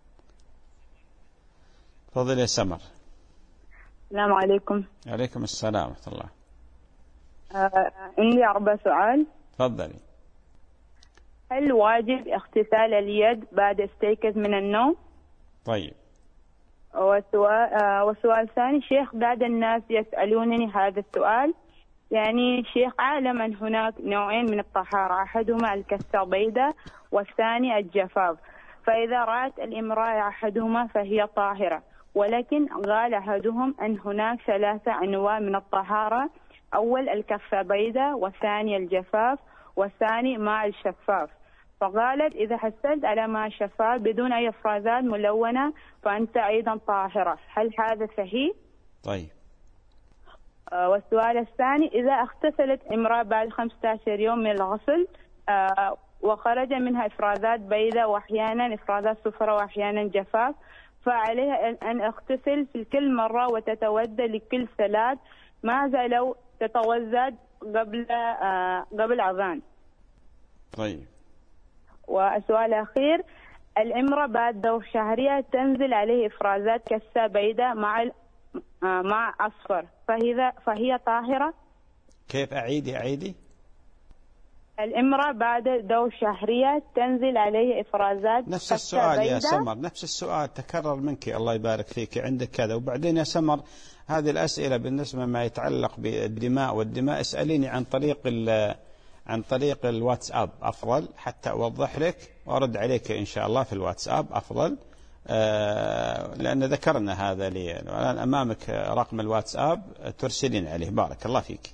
تفضل يا سمر. السلام عليكم. عليكم السلام ورحمة الله. آه، عندي أربع سؤال. تفضلي. هل واجب اغتسال اليد بعد استيقاظ من النوم؟ طيب. وسؤال آه وسؤال ثاني، شيخ بعض الناس يسألونني هذا السؤال، يعني شيخ أعلم أن هناك نوعين من الطهارة، أحدهما الكسة بيضاء والثاني الجفاف، فإذا رأت الامرأة أحدهما فهي طاهرة، ولكن قال أحدهم أن هناك ثلاثة أنواع من الطهارة، أول الكفة بيضاء والثاني الجفاف والثاني ماء الشفاف، فقالت إذا حصلت على ماء شفاف بدون أي إفرازات ملونة فأنت أيضا طاهرة، هل هذا صحيح؟ طيب. آه والسؤال الثاني، إذا اغتسلت امرأة بعد خمسة عشر يوم من الغسل آه وخرج منها إفرازات بيضاء وأحيانا إفرازات صفراء وأحيانا جفاف، فعليها أن اغتسل في كل مرة وتتودى لكل ثلاث، ماذا لو تتوزد قبل آه قبل أذان؟ طيب. والسؤال الأخير، الامرأة بعد دور شهرية تنزل عليه إفرازات كسة بيضاء مع آه مع أصفر، فهي فهي طاهرة؟ كيف؟ أعيدي أعيدي. الامرأة بعد دور شهرية تنزل عليه إفرازات نفس السؤال يا سمر، نفس السؤال تكرر منك، الله يبارك فيك، عندك كذا. وبعدين يا سمر هذه الأسئلة بالنسبة ما يتعلق بالدماء والدماء اسأليني عن طريق عن طريق الواتساب أفضل، حتى أوضح لك وأرد عليك إن شاء الله في الواتساب أفضل، آه لأن ذكرنا هذا لي. الآن أمامك رقم الواتساب ترسلين عليه. بارك الله فيك.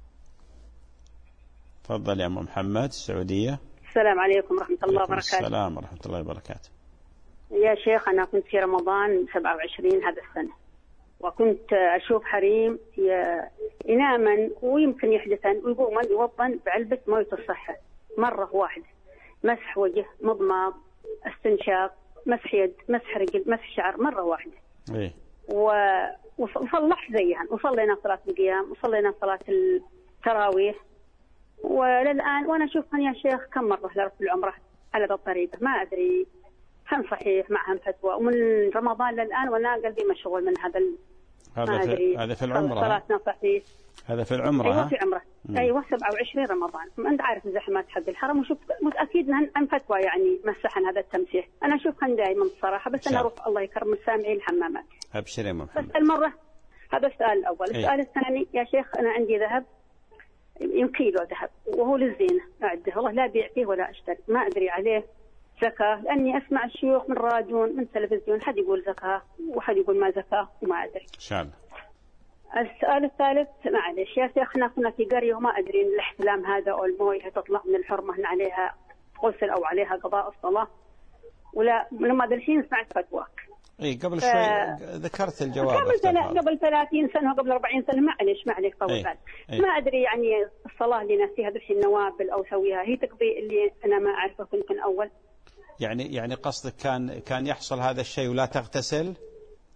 تفضل يا أم محمد السعودية. السلام عليكم ورحمة الله وبركاته. السلام ورحمة الله وبركاته. يا شيخ أنا كنت في رمضان سبعة وعشرين هذا السنة، وكنت أشوف حريم يناما ويمكن يحدثن ويقومن يوضن بعلبة موية الصحة مرة واحدة، مسح وجه، مضمض، استنشاق، مسح يد، مسح رجل، مسح شعر، مرة واحدة. إيه. و... وصلح زيها، وصلينا صلاة القيام وصلينا صلاة التراويح، وللآن وأنا أشوفها يا شيخ كم مرة لرب العمرة على ذا الطريقة، ما أدري هم صحيح معهم فتوى، ومن رمضان للآن وأنا قلبي مشغول من هذا ال... هذا في هذا في العمرة. صلاتنا صحيح. هذا في العمرة. أيوة في عمرة. أيوة سبعة وعشرين رمضان، أنت عارف الزحمات حق الحرم، وشوف متأكد أن فتوى يعني مسحن هذا التمسيح، أنا أشوفها دائما الصراحة، بس أنا أروح الله يكرم السامعين الحمامات. أبشر يا محمد. بس المرة هذا السؤال الأول. أيه. السؤال الثاني يا شيخ، أنا عندي ذهب يمكن كيلو ذهب وهو للزينة أعده، والله لا بيع فيه ولا أشتري، ما أدري عليه زكاة، لأني أسمع الشيوخ من راديون من تلفزيون، حد يقول زكاة وحد يقول ما زكاة وما أدري. إن شاء الله. السؤال الثالث، معلش يا شيخنا كنا في قرية وما أدري الاحتلام هذا أو الموية تطلع من الحرمة هن عليها غسل أو عليها قضاء الصلاة، ولا لما الحين سمعت فتواك. اي قبل ف... شوي ذكرت الجواب قبل قبل ثلاثين سنة وقبل أربعين سنة، معلش معلش طول بعد ما أدري يعني الصلاة اللي ناسيها الحين نوافل أو سويها هي تقضي اللي أنا ما أعرفه كنت من أول. يعني يعني قصدك كان كان يحصل هذا الشيء ولا تغتسل؟ أي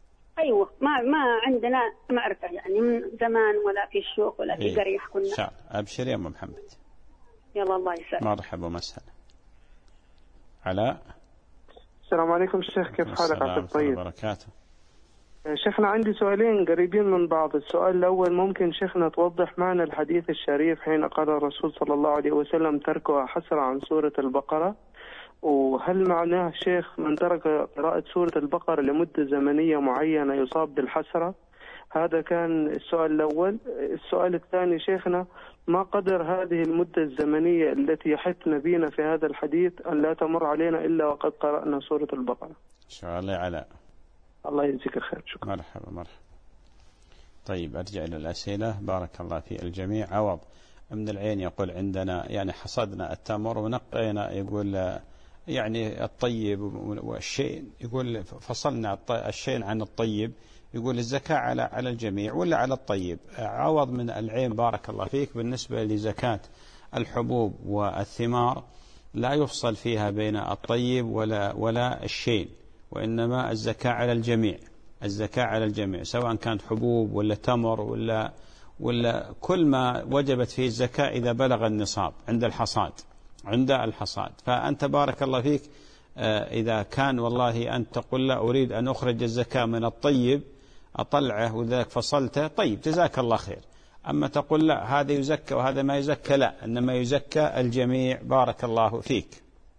أيوة ما ما عندنا معرفة يعني من زمان ولا في الشوق ولا في إيه. قريح كنا. شاء أبشر يا أم محمد. يلا الله يسلمك. مرحبا ومسهلا. علاء. السلام عليكم شيخ، كيف حالك؟ عبد الطيب. وبركاته. شيخنا عندي سؤالين قريبين من بعض. السؤال الأول، ممكن شيخنا توضح معنا الحديث الشريف حين قال الرسول صلى الله عليه وسلم تركها حسرة عن سورة البقرة، وهل معناه شيخ من ترك قراءة سورة البقرة لمدة زمنية معينة يصاب بالحسرة؟ هذا كان السؤال الأول. السؤال الثاني شيخنا، ما قدر هذه المدة الزمنية التي يحث نبينا في هذا الحديث أن لا تمر علينا إلا وقد قرأنا سورة البقرة؟ إن شاء الله. علاء. الله يجزيك الخير. شكرا. مرحبا مرحبا. طيب أرجع إلى الأسئلة. بارك الله في الجميع. عوض من العين يقول عندنا يعني حصدنا التمر ونقينا، يقول يعني الطيب والشيء، يقول فصلنا الشيء عن الطيب، يقول الزكاة على على الجميع ولا على الطيب؟ عوض من العين بارك الله فيك. بالنسبة لزكاة الحبوب والثمار لا يفصل فيها بين الطيب ولا ولا الشيء، وإنما الزكاة على الجميع. الزكاة على الجميع سواء كانت حبوب ولا تمر ولا ولا كل ما وجبت فيه الزكاة إذا بلغ النصاب عند الحصاد عند الحصاد. فأنت بارك الله فيك إذا كان والله أنت تقول لا أريد أن أخرج الزكاة من الطيب أطلعه وذلك فصلته، طيب جزاك الله خير. أما تقول لا هذا يزكى وهذا ما يزكى، لا، إنما يزكى الجميع. بارك الله فيك.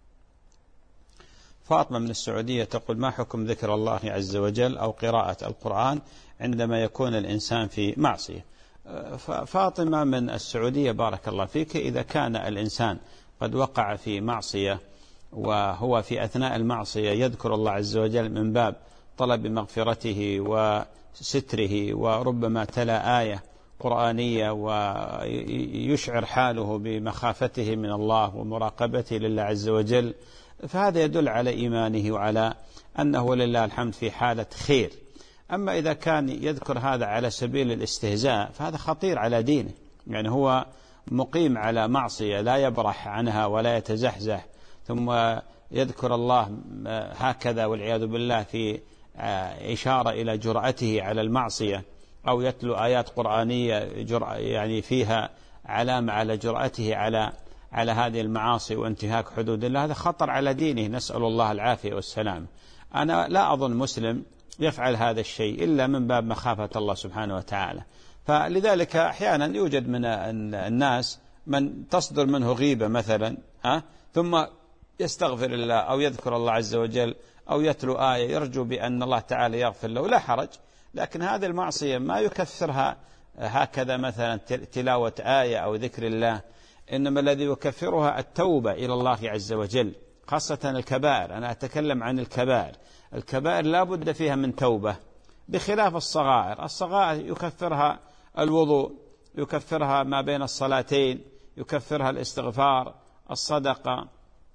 فاطمة من السعودية تقول ما حكم ذكر الله عز وجل أو قراءة القرآن عندما يكون الإنسان في معصية؟ فاطمة من السعودية بارك الله فيك، إذا كان الإنسان قد وقع في معصية وهو في أثناء المعصية يذكر الله عز وجل من باب طلب مغفرته وستره، وربما تلا آية قرآنية ويشعر حاله بمخافته من الله ومراقبته لله عز وجل، فهذا يدل على إيمانه وعلى أنه لله الحمد في حالة خير. أما إذا كان يذكر هذا على سبيل الاستهزاء فهذا خطير على دينه، يعني هو مقيم على معصية لا يبرح عنها ولا يتزحزح، ثم يذكر الله هكذا والعياذ بالله في إشارة إلى جرأته على المعصية، أو يتلو آيات قرآنية جرأة يعني فيها علامة على جرأته على على هذه المعاصي وانتهاك حدود الله، هذا خطر على دينه، نسأل الله العافية والسلام. أنا لا أظن مسلم يفعل هذا الشيء إلا من باب مخافة الله سبحانه وتعالى. فلذلك أحيانا يوجد من الناس من تصدر منه غيبة مثلا ها ثم يستغفر الله أو يذكر الله عز وجل أو يتلو آية يرجو بأن الله تعالى يغفر له، لا حرج، لكن هذه المعصية ما يكفرها هكذا مثلا تلاوة آية أو ذكر الله، إنما الذي يكفرها التوبة إلى الله عز وجل، خاصة الكبائر. أنا أتكلم عن الكبائر. الكبائر لا بد فيها من توبة، بخلاف الصغائر. الصغائر يكفرها الوضوء، يكفرها ما بين الصلاتين، يكفرها الاستغفار، الصدقة،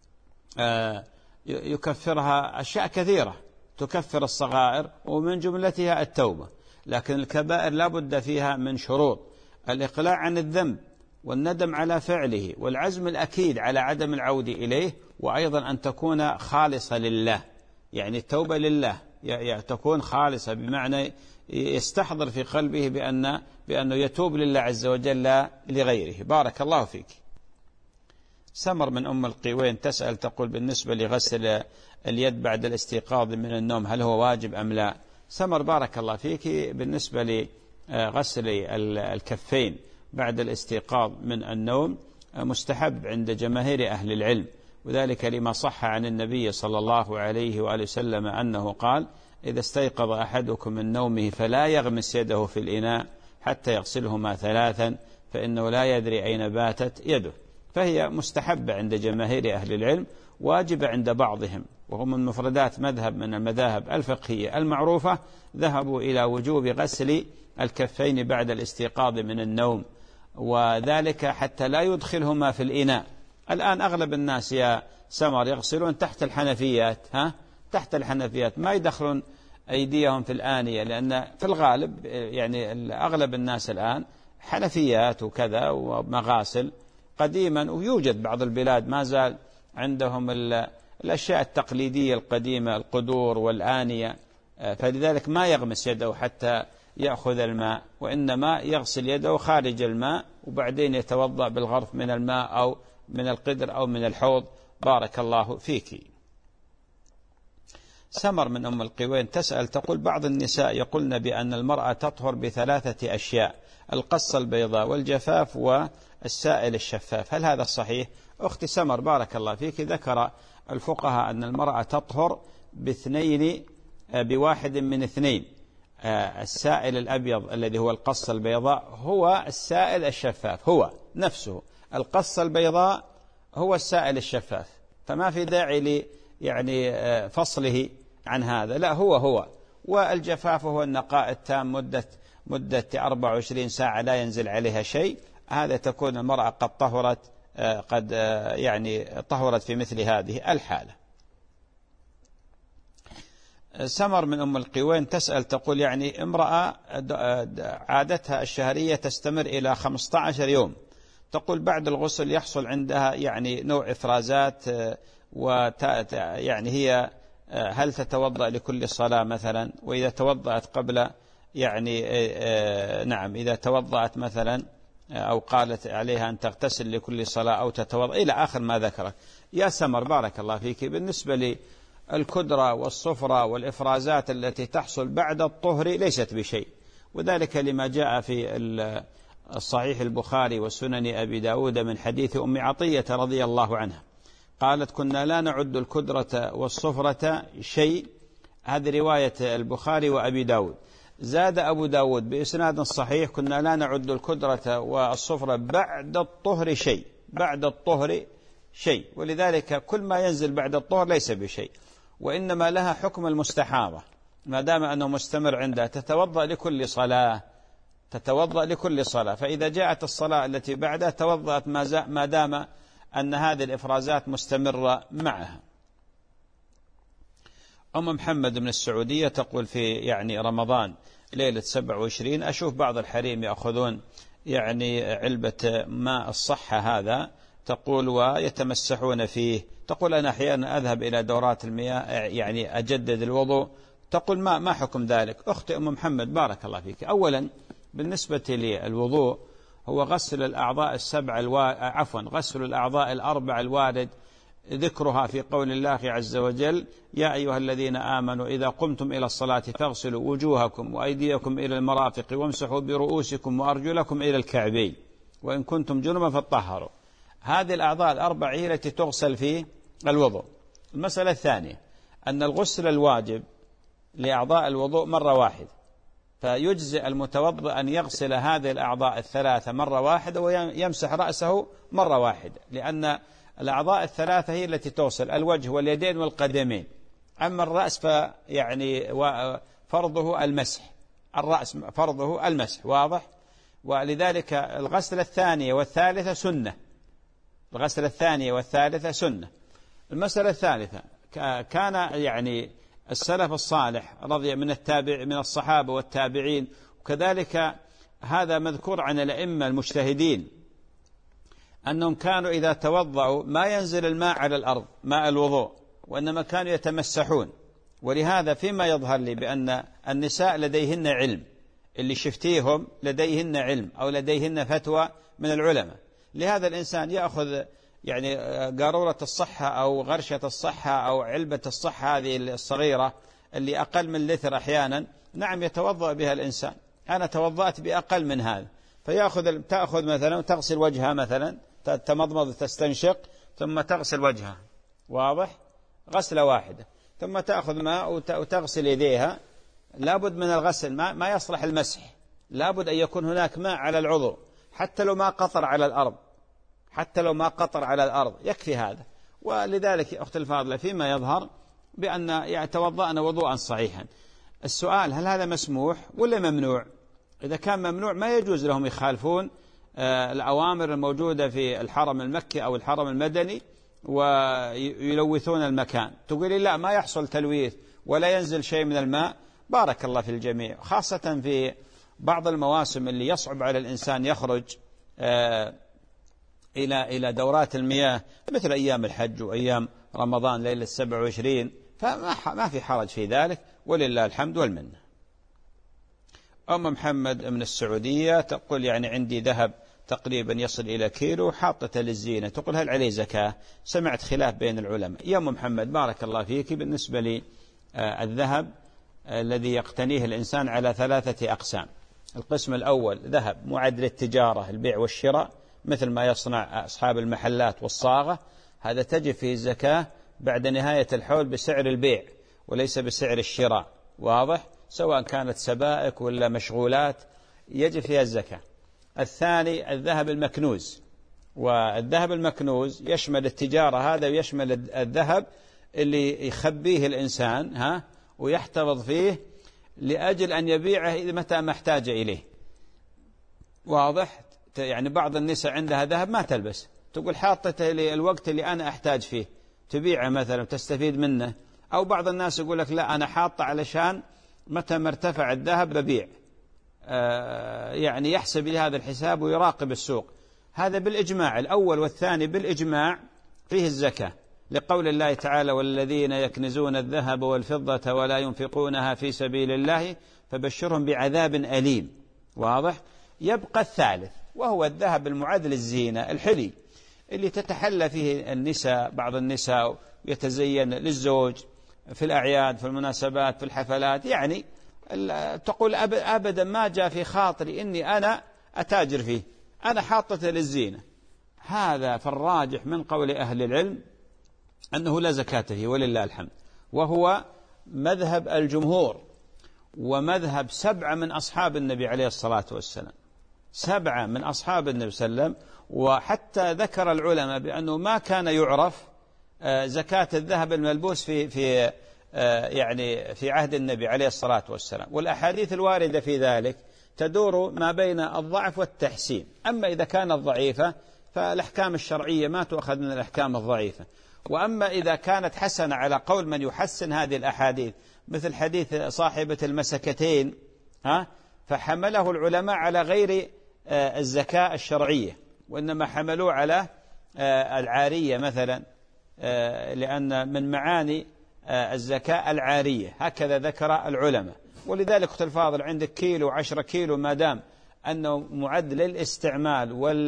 يكفرها أشياء كثيرة تكفر الصغائر ومن جملتها التوبة. لكن الكبائر لا بد فيها من شروط: الإقلاع عن الذنب والندم على فعله والعزم الأكيد على عدم العودة إليه، وأيضا أن تكون خالصة لله، يعني التوبة لله تكون خالصة بمعنى يستحضر في قلبه بأن بأنه يتوب لله عز وجل لا لغيره. بارك الله فيك. سمر من أم القيوين تسأل تقول بالنسبة لغسل اليد بعد الاستيقاظ من النوم هل هو واجب أم لا؟ سمر بارك الله فيك، بالنسبة لغسل الكفين بعد الاستيقاظ من النوم مستحب عند جماهير أهل العلم، وذلك لما صح عن النبي صلى الله عليه وآله وسلم أنه قال: إذا استيقظ أحدكم من نومه فلا يغمس يده في الإناء حتى يغسلهما ثلاثا فإنه لا يدري أين باتت يده. فهي مستحبة عند جماهير أهل العلم، واجبة عند بعضهم، وهم من مفردات مذهب من المذاهب الفقهية المعروفة، ذهبوا إلى وجوب غسل الكفين بعد الاستيقاظ من النوم، وذلك حتى لا يدخلهما في الإناء. الآن أغلب الناس يا سمر يغسلون تحت الحنفيات، ها تحت الحنفيات، ما يدخلون أيديهم في الآنية، لأن في الغالب يعني أغلب الناس الآن حنفيات وكذا ومغاسل قديما، ويوجد بعض البلاد ما زال عندهم الأشياء التقليدية القديمة، القدور والآنية فلذلك ما يغمس يده حتى يأخذ الماء، وإنما يغسل يده خارج الماء وبعدين يتوضأ بالغرف من الماء أو من القدر أو من الحوض. بارك الله فيك. سمر من أم القوين تسأل تقول بعض النساء يقولن بأن المرأة تطهر بثلاثة أشياء: القصة البيضاء والجفاف والسائل الشفاف، هل هذا صحيح؟ أختي سمر بارك الله فيك، ذكر الفقهاء أن المرأة تطهر باثنين بواحد من اثنين: السائل الأبيض الذي هو القصة البيضاء هو السائل الشفاف، هو نفسه القصة البيضاء هو السائل الشفاف، فما في داعي لي يعني فصله عن هذا، لا هو هو. والجفاف هو النقاء التام مدة مدة أربع وعشرين ساعة لا ينزل عليها شيء، هذا تكون المرأة قد طهرت قد يعني طهرت في مثل هذه الحالة. سمر من أم القوين تسأل تقول يعني امرأة عادتها الشهرية تستمر إلى خمسة عشر يوم، تقول بعد الغسل يحصل عندها يعني نوع إفرازات، وت يعني هي هل تتوضأ لكل صلاة مثلا؟ وإذا توضأت قبل يعني نعم إذا توضأت مثلا أو قالت عليها أن تغتسل لكل صلاة أو تتوضأ إلى آخر ما ذكرت. يا سمر بارك الله فيك، بالنسبة للكدرة والصفرة والإفرازات التي تحصل بعد الطهر ليست بشيء، وذلك لما جاء في الصحيح البخاري وسنن أبي داود من حديث أم عطية رضي الله عنها قالت كنا لا نعد الكدرة والصفرة شيء، هذه رواية البخاري وأبي داود. زاد أبو داود بإسناد صحيح كنا لا نعد الكدرة والصفرة بعد الطهر شيء، بعد الطهر شيء، ولذلك كل ما ينزل بعد الطهر ليس بشيء، وإنما لها حكم المستحاضة ما دام أنه مستمر عندها، تتوضأ لكل صلاة، تتوضأ لكل صلاة، فإذا جاءت الصلاة التي بعدها توضأت ما دام أن هذه الإفرازات مستمرة معها. أم محمد من السعودية تقول في يعني رمضان ليلة سبعة وعشرين أشوف بعض الحريم يأخذون يعني علبة ماء الصحة هذا، تقول ويتمسحون فيه، تقول أنا أحيانا أذهب إلى دورات المياه يعني أجدد الوضوء، تقول ما ما حكم ذلك؟ أختي أم محمد بارك الله فيك، أولا بالنسبة للوضوء هو غسل الأعضاء السبع الوا... عفوا غسل الأعضاء الأربع الوارد ذكرها في قول الله عز وجل يا أيها الذين آمنوا إذا قمتم إلى الصلاة فاغسلوا وجوهكم وأيديكم إلى المرافق وامسحوا برؤوسكم وأرجلكم إلى الكعبين وإن كنتم جنبا فاطهروا. هذه الأعضاء الأربع هي التي تغسل في الوضوء. المسألة الثانية أن الغسل الواجب لأعضاء الوضوء مرة واحدة، فيجزئ المتوضئ أن يغسل هذه الأعضاء الثلاثة مرة واحدة ويمسح رأسه مرة واحدة، لأن الأعضاء الثلاثة هي التي تغسل، الوجه واليدين والقدمين. أما الرأس فيعني فرضه المسح، الرأس فرضه المسح، واضح؟ ولذلك الغسل الثانية والثالثة سنة، الغسل الثانية والثالثة سنة. المسألة الثالثة كان يعني السلف الصالح رضي من التابع من الصحابة والتابعين، وكذلك هذا مذكور عن الأئمة المجتهدين أنهم كانوا إذا توضأوا ما ينزل الماء على الأرض ماء الوضوء، وإنما كانوا يتمسحون. ولهذا فيما يظهر لي بأن النساء لديهن علم، اللي شفتيهم لديهن علم أو لديهن فتوى من العلماء، لهذا الإنسان يأخذ يعني قارورة الصحة أو غرشة الصحة أو علبة الصحة هذه الصغيرة اللي أقل من لتر أحيانا، نعم يتوضأ بها الإنسان. أنا توضأت بأقل من هذا، فيأخذ تأخذ مثلا وتغسل وجهها مثلا، تمضمض تستنشق ثم تغسل وجهها، واضح؟ غسلة واحدة، ثم تأخذ ماء وتغسل يديها. لابد من الغسل، ما, ما يصلح المسح، لابد أن يكون هناك ماء على العضو حتى لو ما قطر على الأرض، حتى لو ما قطر على الأرض يكفي هذا. ولذلك أخت الفاضلة فيما يظهر بأن يعني توضأنا وضوءا صحيحا. السؤال هل هذا مسموح ولا ممنوع؟ إذا كان ممنوع ما يجوز لهم يخالفون الأوامر الموجودة في الحرم المكي أو الحرم المدني ويلوثون المكان. تقولي لا ما يحصل تلويث ولا ينزل شيء من الماء، بارك الله في الجميع، خاصة في بعض المواسم اللي يصعب على الإنسان يخرج إلى إلى دورات المياه مثل أيام الحج وأيام رمضان ليلة السبع وعشرين، فما ما في حرج في ذلك. ولله الحمد والمنة. أم محمد من السعودية تقول يعني عندي ذهب تقريبا يصل إلى كيلو حاطته للزينة، تقول هل عليه زكاة؟ سمعت خلاف بين العلماء. يا أم محمد بارك الله فيك، بالنسبة لي الذهب الذي يقتنيه الإنسان على ثلاثة أقسام. القسم الأول ذهب معد للتجارة البيع والشراء مثل ما يصنع أصحاب المحلات والصاغة، هذا تجب فيه الزكاة بعد نهاية الحول بسعر البيع وليس بسعر الشراء، واضح؟ سواء كانت سبائك ولا مشغولات يجب فيها الزكاة. الثاني الذهب المكنوز، والذهب المكنوز يشمل التجارة هذا ويشمل الذهب اللي يخبيه الإنسان ها ويحتفظ فيه لأجل أن يبيعه إذا متى ما احتاج إليه، واضح؟ يعني بعض النساء عندها ذهب ما تلبس، تقول حاطته للوقت اللي أنا أحتاج فيه، تبيعه مثلا تستفيد منه. أو بعض الناس يقول لك لا أنا حاطه علشان متى ما ارتفع الذهب ببيع، آه يعني يحسب هذا الحساب ويراقب السوق. هذا بالإجماع الأول والثاني بالإجماع فيه الزكاة، لقول الله تعالى والذين يكنزون الذهب والفضة ولا ينفقونها في سبيل الله فبشرهم بعذاب أليم، واضح؟ يبقى الثالث وهو الذهب المعد للزينة الحلي اللي تتحلى فيه النساء، بعض النساء يتزين للزوج في الأعياد في المناسبات في الحفلات، يعني تقول أبدا ما جاء في خاطري إني أنا أتاجر فيه، أنا حاطته للزينة. هذا فالراجح من قول أهل العلم أنه لا زكاة فيه ولله الحمد، وهو مذهب الجمهور ومذهب سبعة من أصحاب النبي عليه الصلاة والسلام، سبعة من أصحاب النبي صلى الله عليه وسلم. وحتى ذكر العلماء بأنه ما كان يعرف زكاة الذهب الملبوس في في يعني في عهد النبي عليه الصلاة والسلام، والأحاديث الواردة في ذلك تدور ما بين الضعف والتحسين. أما إذا كانت ضعيفة فالأحكام الشرعية ما تؤخذ من الأحكام الضعيفة، وأما إذا كانت حسنة على قول من يحسن هذه الأحاديث مثل حديث صاحبة المسكتين ها فحمله العلماء على غير الزكاة الشرعية، وإنما حملوه على العارية مثلا، لأن من معاني الزكاة العارية، هكذا ذكر العلماء. ولذلك أخت الفاضل عندك كيلو عشرة كيلو ما دام أنه معد للاستعمال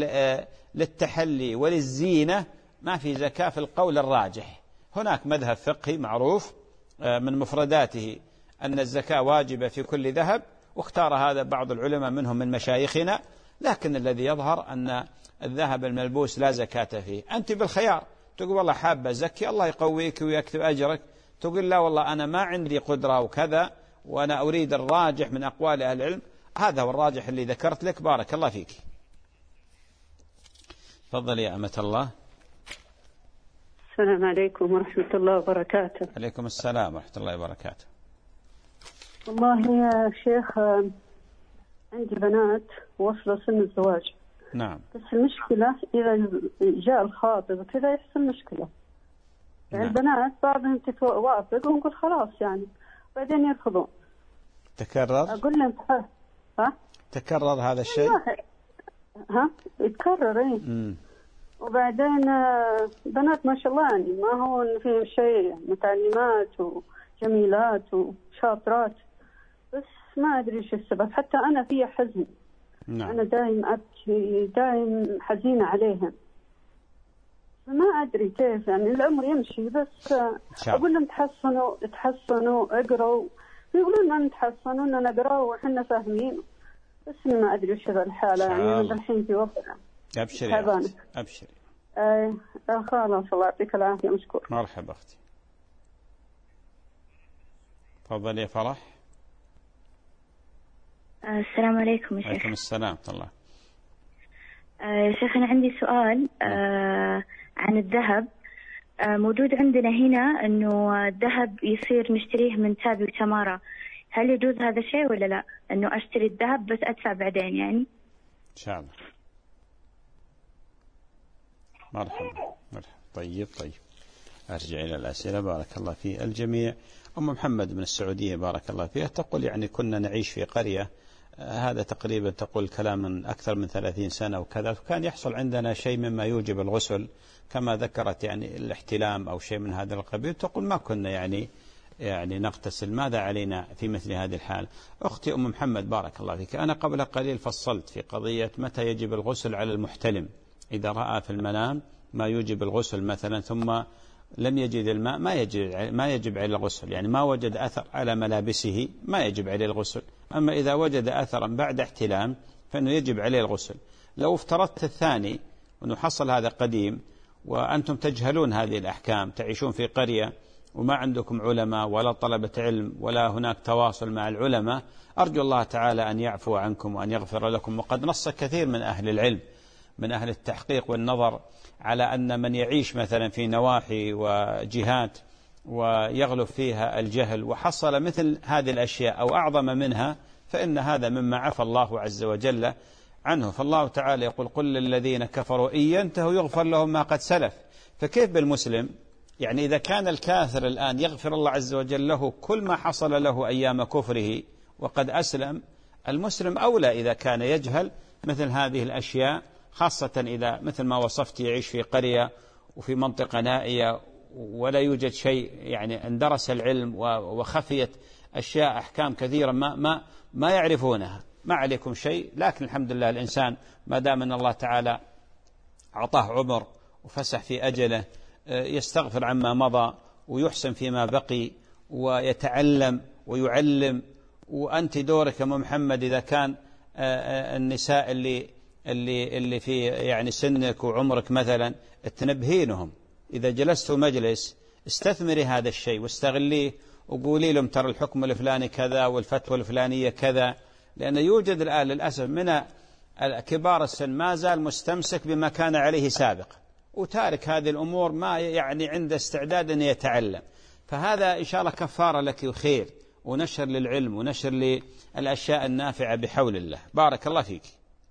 وللتحلي وللزينة ما في زكاة في القول الراجح. هناك مذهب فقهي معروف من مفرداته أن الزكاة واجبة في كل ذهب، واختار هذا بعض العلماء منهم من مشايخنا، لكن الذي يظهر أن الذهب الملبوس لا زكاة فيه. أنت بالخيار، تقول والله حابة زكي الله يقويك ويكتب أجرك، تقول لا والله أنا ما عندي قدرة وكذا وأنا أريد الراجح من أقوال أهل العلم، هذا هو الراجح اللي ذكرت لك. بارك الله فيك. تفضل يا أمة الله. السلام عليكم ورحمة الله وبركاته. عليكم السلام ورحمة الله وبركاته. والله يا شيخ عندي بنات وصلوا سن الزواج. نعم. بس المشكلة إذا جاء الخاطب وكذا يحصل مشكلة. يعني نعم. البنات بعضهم تتوافق ونقول خلاص يعني، بعدين يرفضون. تكرر؟ أقول لهم ها؟ تكرر هذا الشيء؟ ها؟ يتكرر إيه. مم. وبعدين بنات ما شاء الله يعني ما هو فيهم شيء، متعلمات وجميلات وشاطرات، بس ما أدري إيش السبب. حتى أنا فيها حزن. نعم. أنا دائم أبكي، دائم حزينة عليهم، ما أدري كيف يعني. العمر يمشي بس أقول لهم تحصنوا تحصنوا اقروا، يقولون ما نتحصن وإننا نقرأ وإحنا فاهمين، بس ما أدري إيش هذا الحالة يعني. أنا الحين في وضع أبشري يا أختي أبشري. آه خلاص الله يعطيك العافية، مشكور. مرحبا أختي. تفضل يا فرح. السلام عليكم يا شيخ. عليكم السلام ورحمة الله. يا شيخ أنا عندي سؤال آه عن الذهب. آه موجود عندنا هنا أنه الذهب يصير نشتريه من تابي وتمارة، هل يجوز هذا الشيء ولا لا؟ أنه أشتري الذهب بس أدفع بعدين يعني؟ إن شاء الله. مرحبا مرحبا. طيب طيب أرجع إلى الأسئلة. بارك الله في الجميع. أم محمد من السعودية بارك الله فيها تقول يعني كنا نعيش في قرية، هذا تقريبا تقول كلام من أكثر من ثلاثين سنة وكذا، فكان يحصل عندنا شيء مما يوجب الغسل كما ذكرت يعني الاحتلام أو شيء من هذا القبيل. تقول ما كنا يعني يعني نغتسل، ماذا علينا في مثل هذه الحال؟ أختي أم محمد بارك الله فيك، أنا قبل قليل فصلت في قضية متى يجب الغسل على المحتلم. إذا رأى في المنام ما يوجب الغسل مثلا ثم لم يجد الماء ما يجب ما يجب عليه الغسل، يعني ما وجد أثر على ملابسه ما يجب عليه الغسل. أما إذا وجد أثرا بعد احتلام فإنه يجب عليه الغسل. لو افترضت الثاني وأنه حصل هذا قديم وأنتم تجهلون هذه الأحكام، تعيشون في قرية وما عندكم علماء ولا طلبة علم ولا هناك تواصل مع العلماء، أرجو الله تعالى أن يعفو عنكم وأن يغفر لكم. وقد نص كثير من أهل العلم من أهل التحقيق والنظر على أن من يعيش مثلا في نواحي وجهات ويغلب فيها الجهل وحصل مثل هذه الأشياء أو أعظم منها فإن هذا مما عفى الله عز وجل عنه. فالله تعالى يقول قل للذين كفروا إن ينتهوا يغفر لهم ما قد سلف. فكيف بالمسلم؟ يعني إذا كان الكافر الآن يغفر الله عز وجل له كل ما حصل له أيام كفره وقد أسلم، المسلم أولى إذا كان يجهل مثل هذه الأشياء، خاصة إذا مثل ما وصفت يعيش في قرية وفي منطقة نائية ولا يوجد شيء، يعني اندرس العلم وخفيت أشياء أحكام كثيرة ما ما ما يعرفونها. ما عليكم شيء، لكن الحمد لله الإنسان ما دام أن الله تعالى أعطاه عمر وفسح في أجله يستغفر عما مضى ويحسن فيما بقي ويتعلم ويعلم. وأنت دورك يا محمد إذا كان النساء اللي اللي اللي في يعني سنك وعمرك مثلا تنبهينهم، إذا جلستوا مجلس استثمري هذا الشيء واستغليه وقولي لهم ترى الحكم الفلاني كذا والفتوى الفلانية كذا، لأن يوجد الآن للأسف من كبار السن ما زال مستمسك بما كان عليه سابقا وتارك هذه الأمور ما يعني عنده استعداد أن يتعلم. فهذا إن شاء الله كفارة لك وخير ونشر للعلم ونشر للأشياء النافعة بحول الله. بارك الله فيك.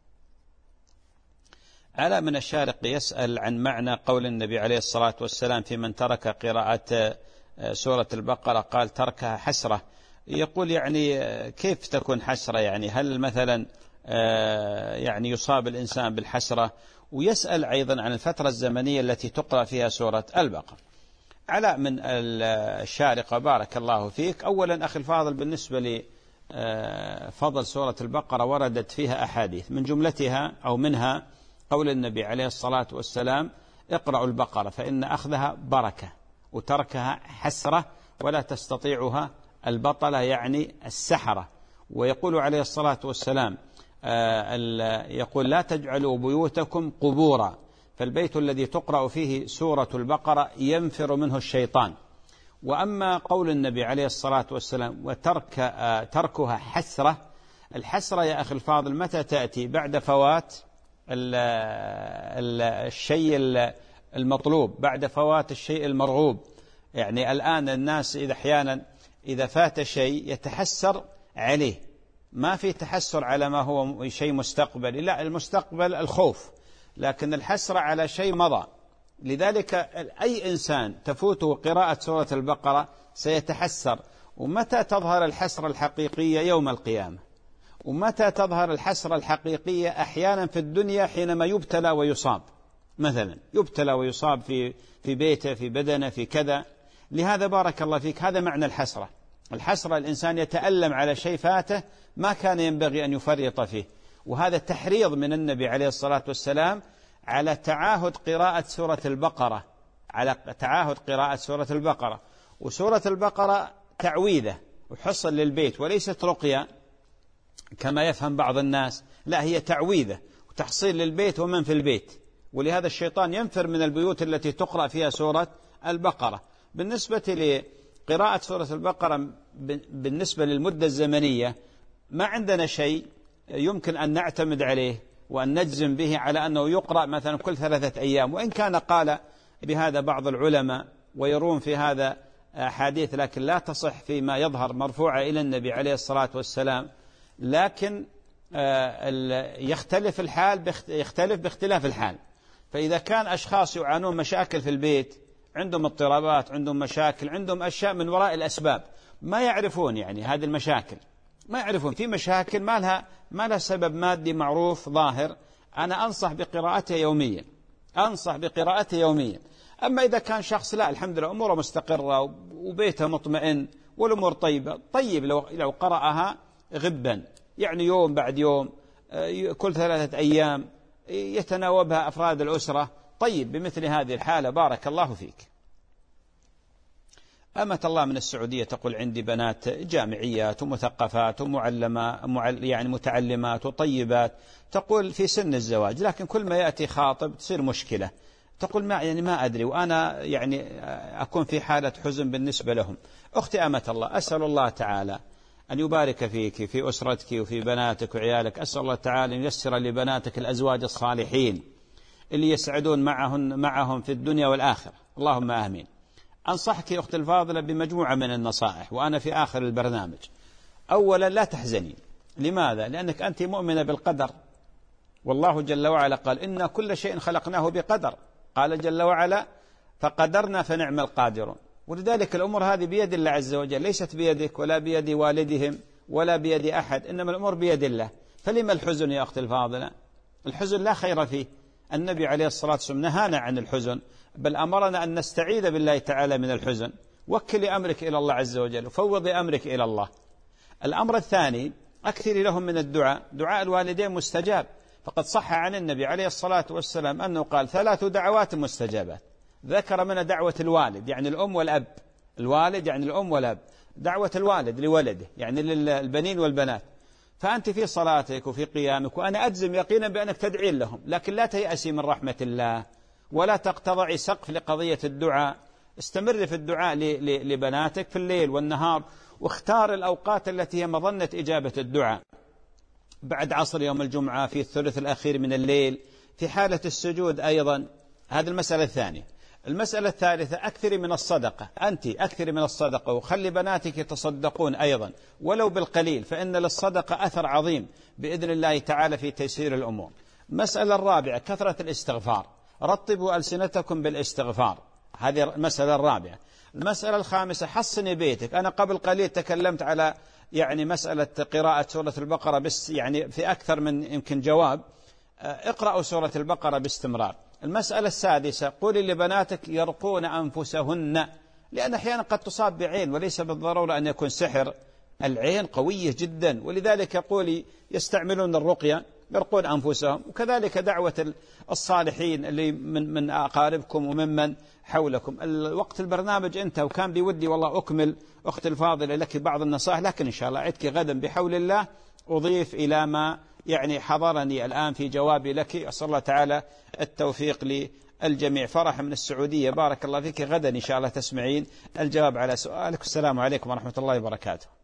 على من الشارق يسأل عن معنى قول النبي عليه الصلاة والسلام في من ترك قراءة سورة البقرة قال تركها حسرة. يقول يعني كيف تكون حسرة؟ يعني هل مثلا يعني يصاب الإنسان بالحسرة؟ ويسأل أيضا عن الفترة الزمنية التي تقرأ فيها سورة البقرة. علاء من الشارقة بارك الله فيك. أولا أخي الفاضل، بالنسبة لفضل سورة البقرة وردت فيها أحاديث، من جملتها أو منها قول النبي عليه الصلاة والسلام اقرأوا البقرة فإن أخذها بركة وتركها حسرة ولا تستطيعها البطلة يعني السحرة. ويقول عليه الصلاة والسلام يقول لا تجعلوا بيوتكم قبورا، فالبيت الذي تقرأ فيه سورة البقرة ينفر منه الشيطان. وأما قول النبي عليه الصلاة والسلام وترك تركها حسرة، الحسرة يا أخي الفاضل متى تأتي؟ بعد فوات الشيء المطلوب، بعد فوات الشيء المرغوب. يعني الآن الناس إذا أحيانا إذا فات شيء يتحسر عليه، ما في تحسر على ما هو شيء مستقبلي، لا المستقبل الخوف، لكن الحسرة على شيء مضى. لذلك أي إنسان تفوته قراءة سورة البقرة سيتحسر. ومتى تظهر الحسرة الحقيقية؟ يوم القيامة. ومتى تظهر الحسرة الحقيقية؟ أحيانا في الدنيا حينما يبتلى ويصاب، مثلا يبتلى ويصاب في في بيته في بدنه في كذا. لهذا بارك الله فيك هذا معنى الحسرة. الحسرة الإنسان يتألم على شيء فاته ما كان ينبغي أن يفرط فيه. وهذا تحريض من النبي عليه الصلاة والسلام على تعاهد قراءة سورة البقرة، على تعاهد قراءة سورة البقرة. وسورة البقرة تعويذة وحصن للبيت وليست رقية كما يفهم بعض الناس، لا هي تعويذة وتحصين للبيت ومن في البيت. ولهذا الشيطان ينفر من البيوت التي تقرأ فيها سورة البقرة. بالنسبة لقراءة سورة البقرة بالنسبة للمدة الزمنية ما عندنا شيء يمكن أن نعتمد عليه وأن نجزم به على أنه يقرأ مثلا كل ثلاثة أيام، وإن كان قال بهذا بعض العلماء ويرون في هذا حديث لكن لا تصح فيما يظهر مرفوعة إلى النبي عليه الصلاة والسلام. لكن يختلف الحال يختلف باختلاف الحال. فإذا كان أشخاص يعانون مشاكل في البيت، عندهم اضطرابات، عندهم مشاكل، عندهم أشياء من وراء الأسباب ما يعرفون يعني هذه المشاكل، ما يعرفون في مشاكل ما لها ما لها سبب مادي معروف ظاهر، أنا أنصح بقراءتها يوميا، أنصح بقراءتها يوميا. أما إذا كان شخص لا الحمد لله أموره مستقرة وبيته مطمئن والأمور طيبة، طيب لو لو قرأها غبا، يعني يوم بعد يوم، كل ثلاثة أيام يتناوبها أفراد الأسرة، طيب بمثل هذه الحالة بارك الله فيك. أمة الله من السعودية تقول عندي بنات جامعيات ومثقفات ومعلمة يعني متعلمات وطيبات، تقول في سن الزواج، لكن كل ما يأتي خاطب تصير مشكلة، تقول ما يعني ما أدري وأنا يعني أكون في حالة حزن بالنسبة لهم. أختي أمة الله، أسأل الله تعالى أن يبارك فيك في أسرتك وفي بناتك وعيالك، أسأل الله تعالى أن ييسر لبناتك الأزواج الصالحين اللي يسعدون معهن معهم في الدنيا والآخرة، اللهم آمين. أنصحك يا أختي الفاضلة بمجموعة من النصائح وأنا في آخر البرنامج. أولا لا تحزني، لماذا؟ لأنك أنت مؤمنة بالقدر، والله جل وعلا قال إن كل شيء خلقناه بقدر، قال جل وعلا فقدرنا فنعم القادرون، ولذلك الأمور هذه بيد الله عز وجل، ليست بيدك ولا بيد والدهم ولا بيد أحد، إنما الأمور بيد الله. فلما الحزن يا أختي الفاضلة؟ الحزن لا خير فيه، النبي عليه الصلاة والسلام نهانا عن الحزن، بل أمرنا أن نستعيذ بالله تعالى من الحزن. وكلي أمرك إلى الله عز وجل وفوضي أمرك إلى الله. الأمر الثاني أكثري لهم من الدعاء، دعاء الوالدين مستجاب، فقد صح عن النبي عليه الصلاة والسلام أنه قال ثلاث دعوات مستجابات، ذكر من دعوة الوالد يعني الأم والأب، الوالد يعني الأم والأب، دعوة الوالد لولده يعني للبنين والبنات. فأنت في صلاتك وفي قيامك وأنا أجزم يقينا بأنك تدعين لهم، لكن لا تيأسي من رحمة الله ولا تقتضعي سقف لقضية الدعاء، استمر في الدعاء لبناتك في الليل والنهار، واختار الأوقات التي هي مظنة إجابة الدعاء، بعد عصر يوم الجمعة، في الثلث الأخير من الليل، في حالة السجود أيضا. هذه المسألة الثانية. المسألة الثالثة أكثر من الصدقة، أنت أكثر من الصدقة وخلي بناتك يتصدقون أيضا ولو بالقليل، فإن للصدقة أثر عظيم بإذن الله تعالى في تيسير الأمور. المسألة الرابعة كثرة الاستغفار، رطبوا ألسنتكم بالاستغفار، هذه المسألة الرابعة. المسألة الخامسة حصني بيتك. أنا قبل قليل تكلمت على يعني مسألة قراءة سورة البقرة بس يعني في أكثر من يمكن جواب، اقرأوا سورة البقرة باستمرار. المسألة السادسة قولي لبناتك يرقون أنفسهن، لأن أحيانا قد تصاب بعين وليس بالضرورة أن يكون سحر، العين قوية جدا، ولذلك قولي يستعملون الرقية يرقون أنفسهم. وكذلك دعوة الصالحين اللي من من أقاربكم وممن حولكم. الوقت البرنامج انتهى، وكان بودي والله أكمل أخت الفاضلة لك بعض النصائح، لكن إن شاء الله عدك غدا بحول الله أضيف إلى ما يعني حضرني الآن في جوابي لك. أسأل الله تعالى التوفيق للجميع. فرح من السعودية، بارك الله فيك، غدا إن شاء الله تسمعين الجواب على سؤالك. السلام عليكم ورحمة الله وبركاته.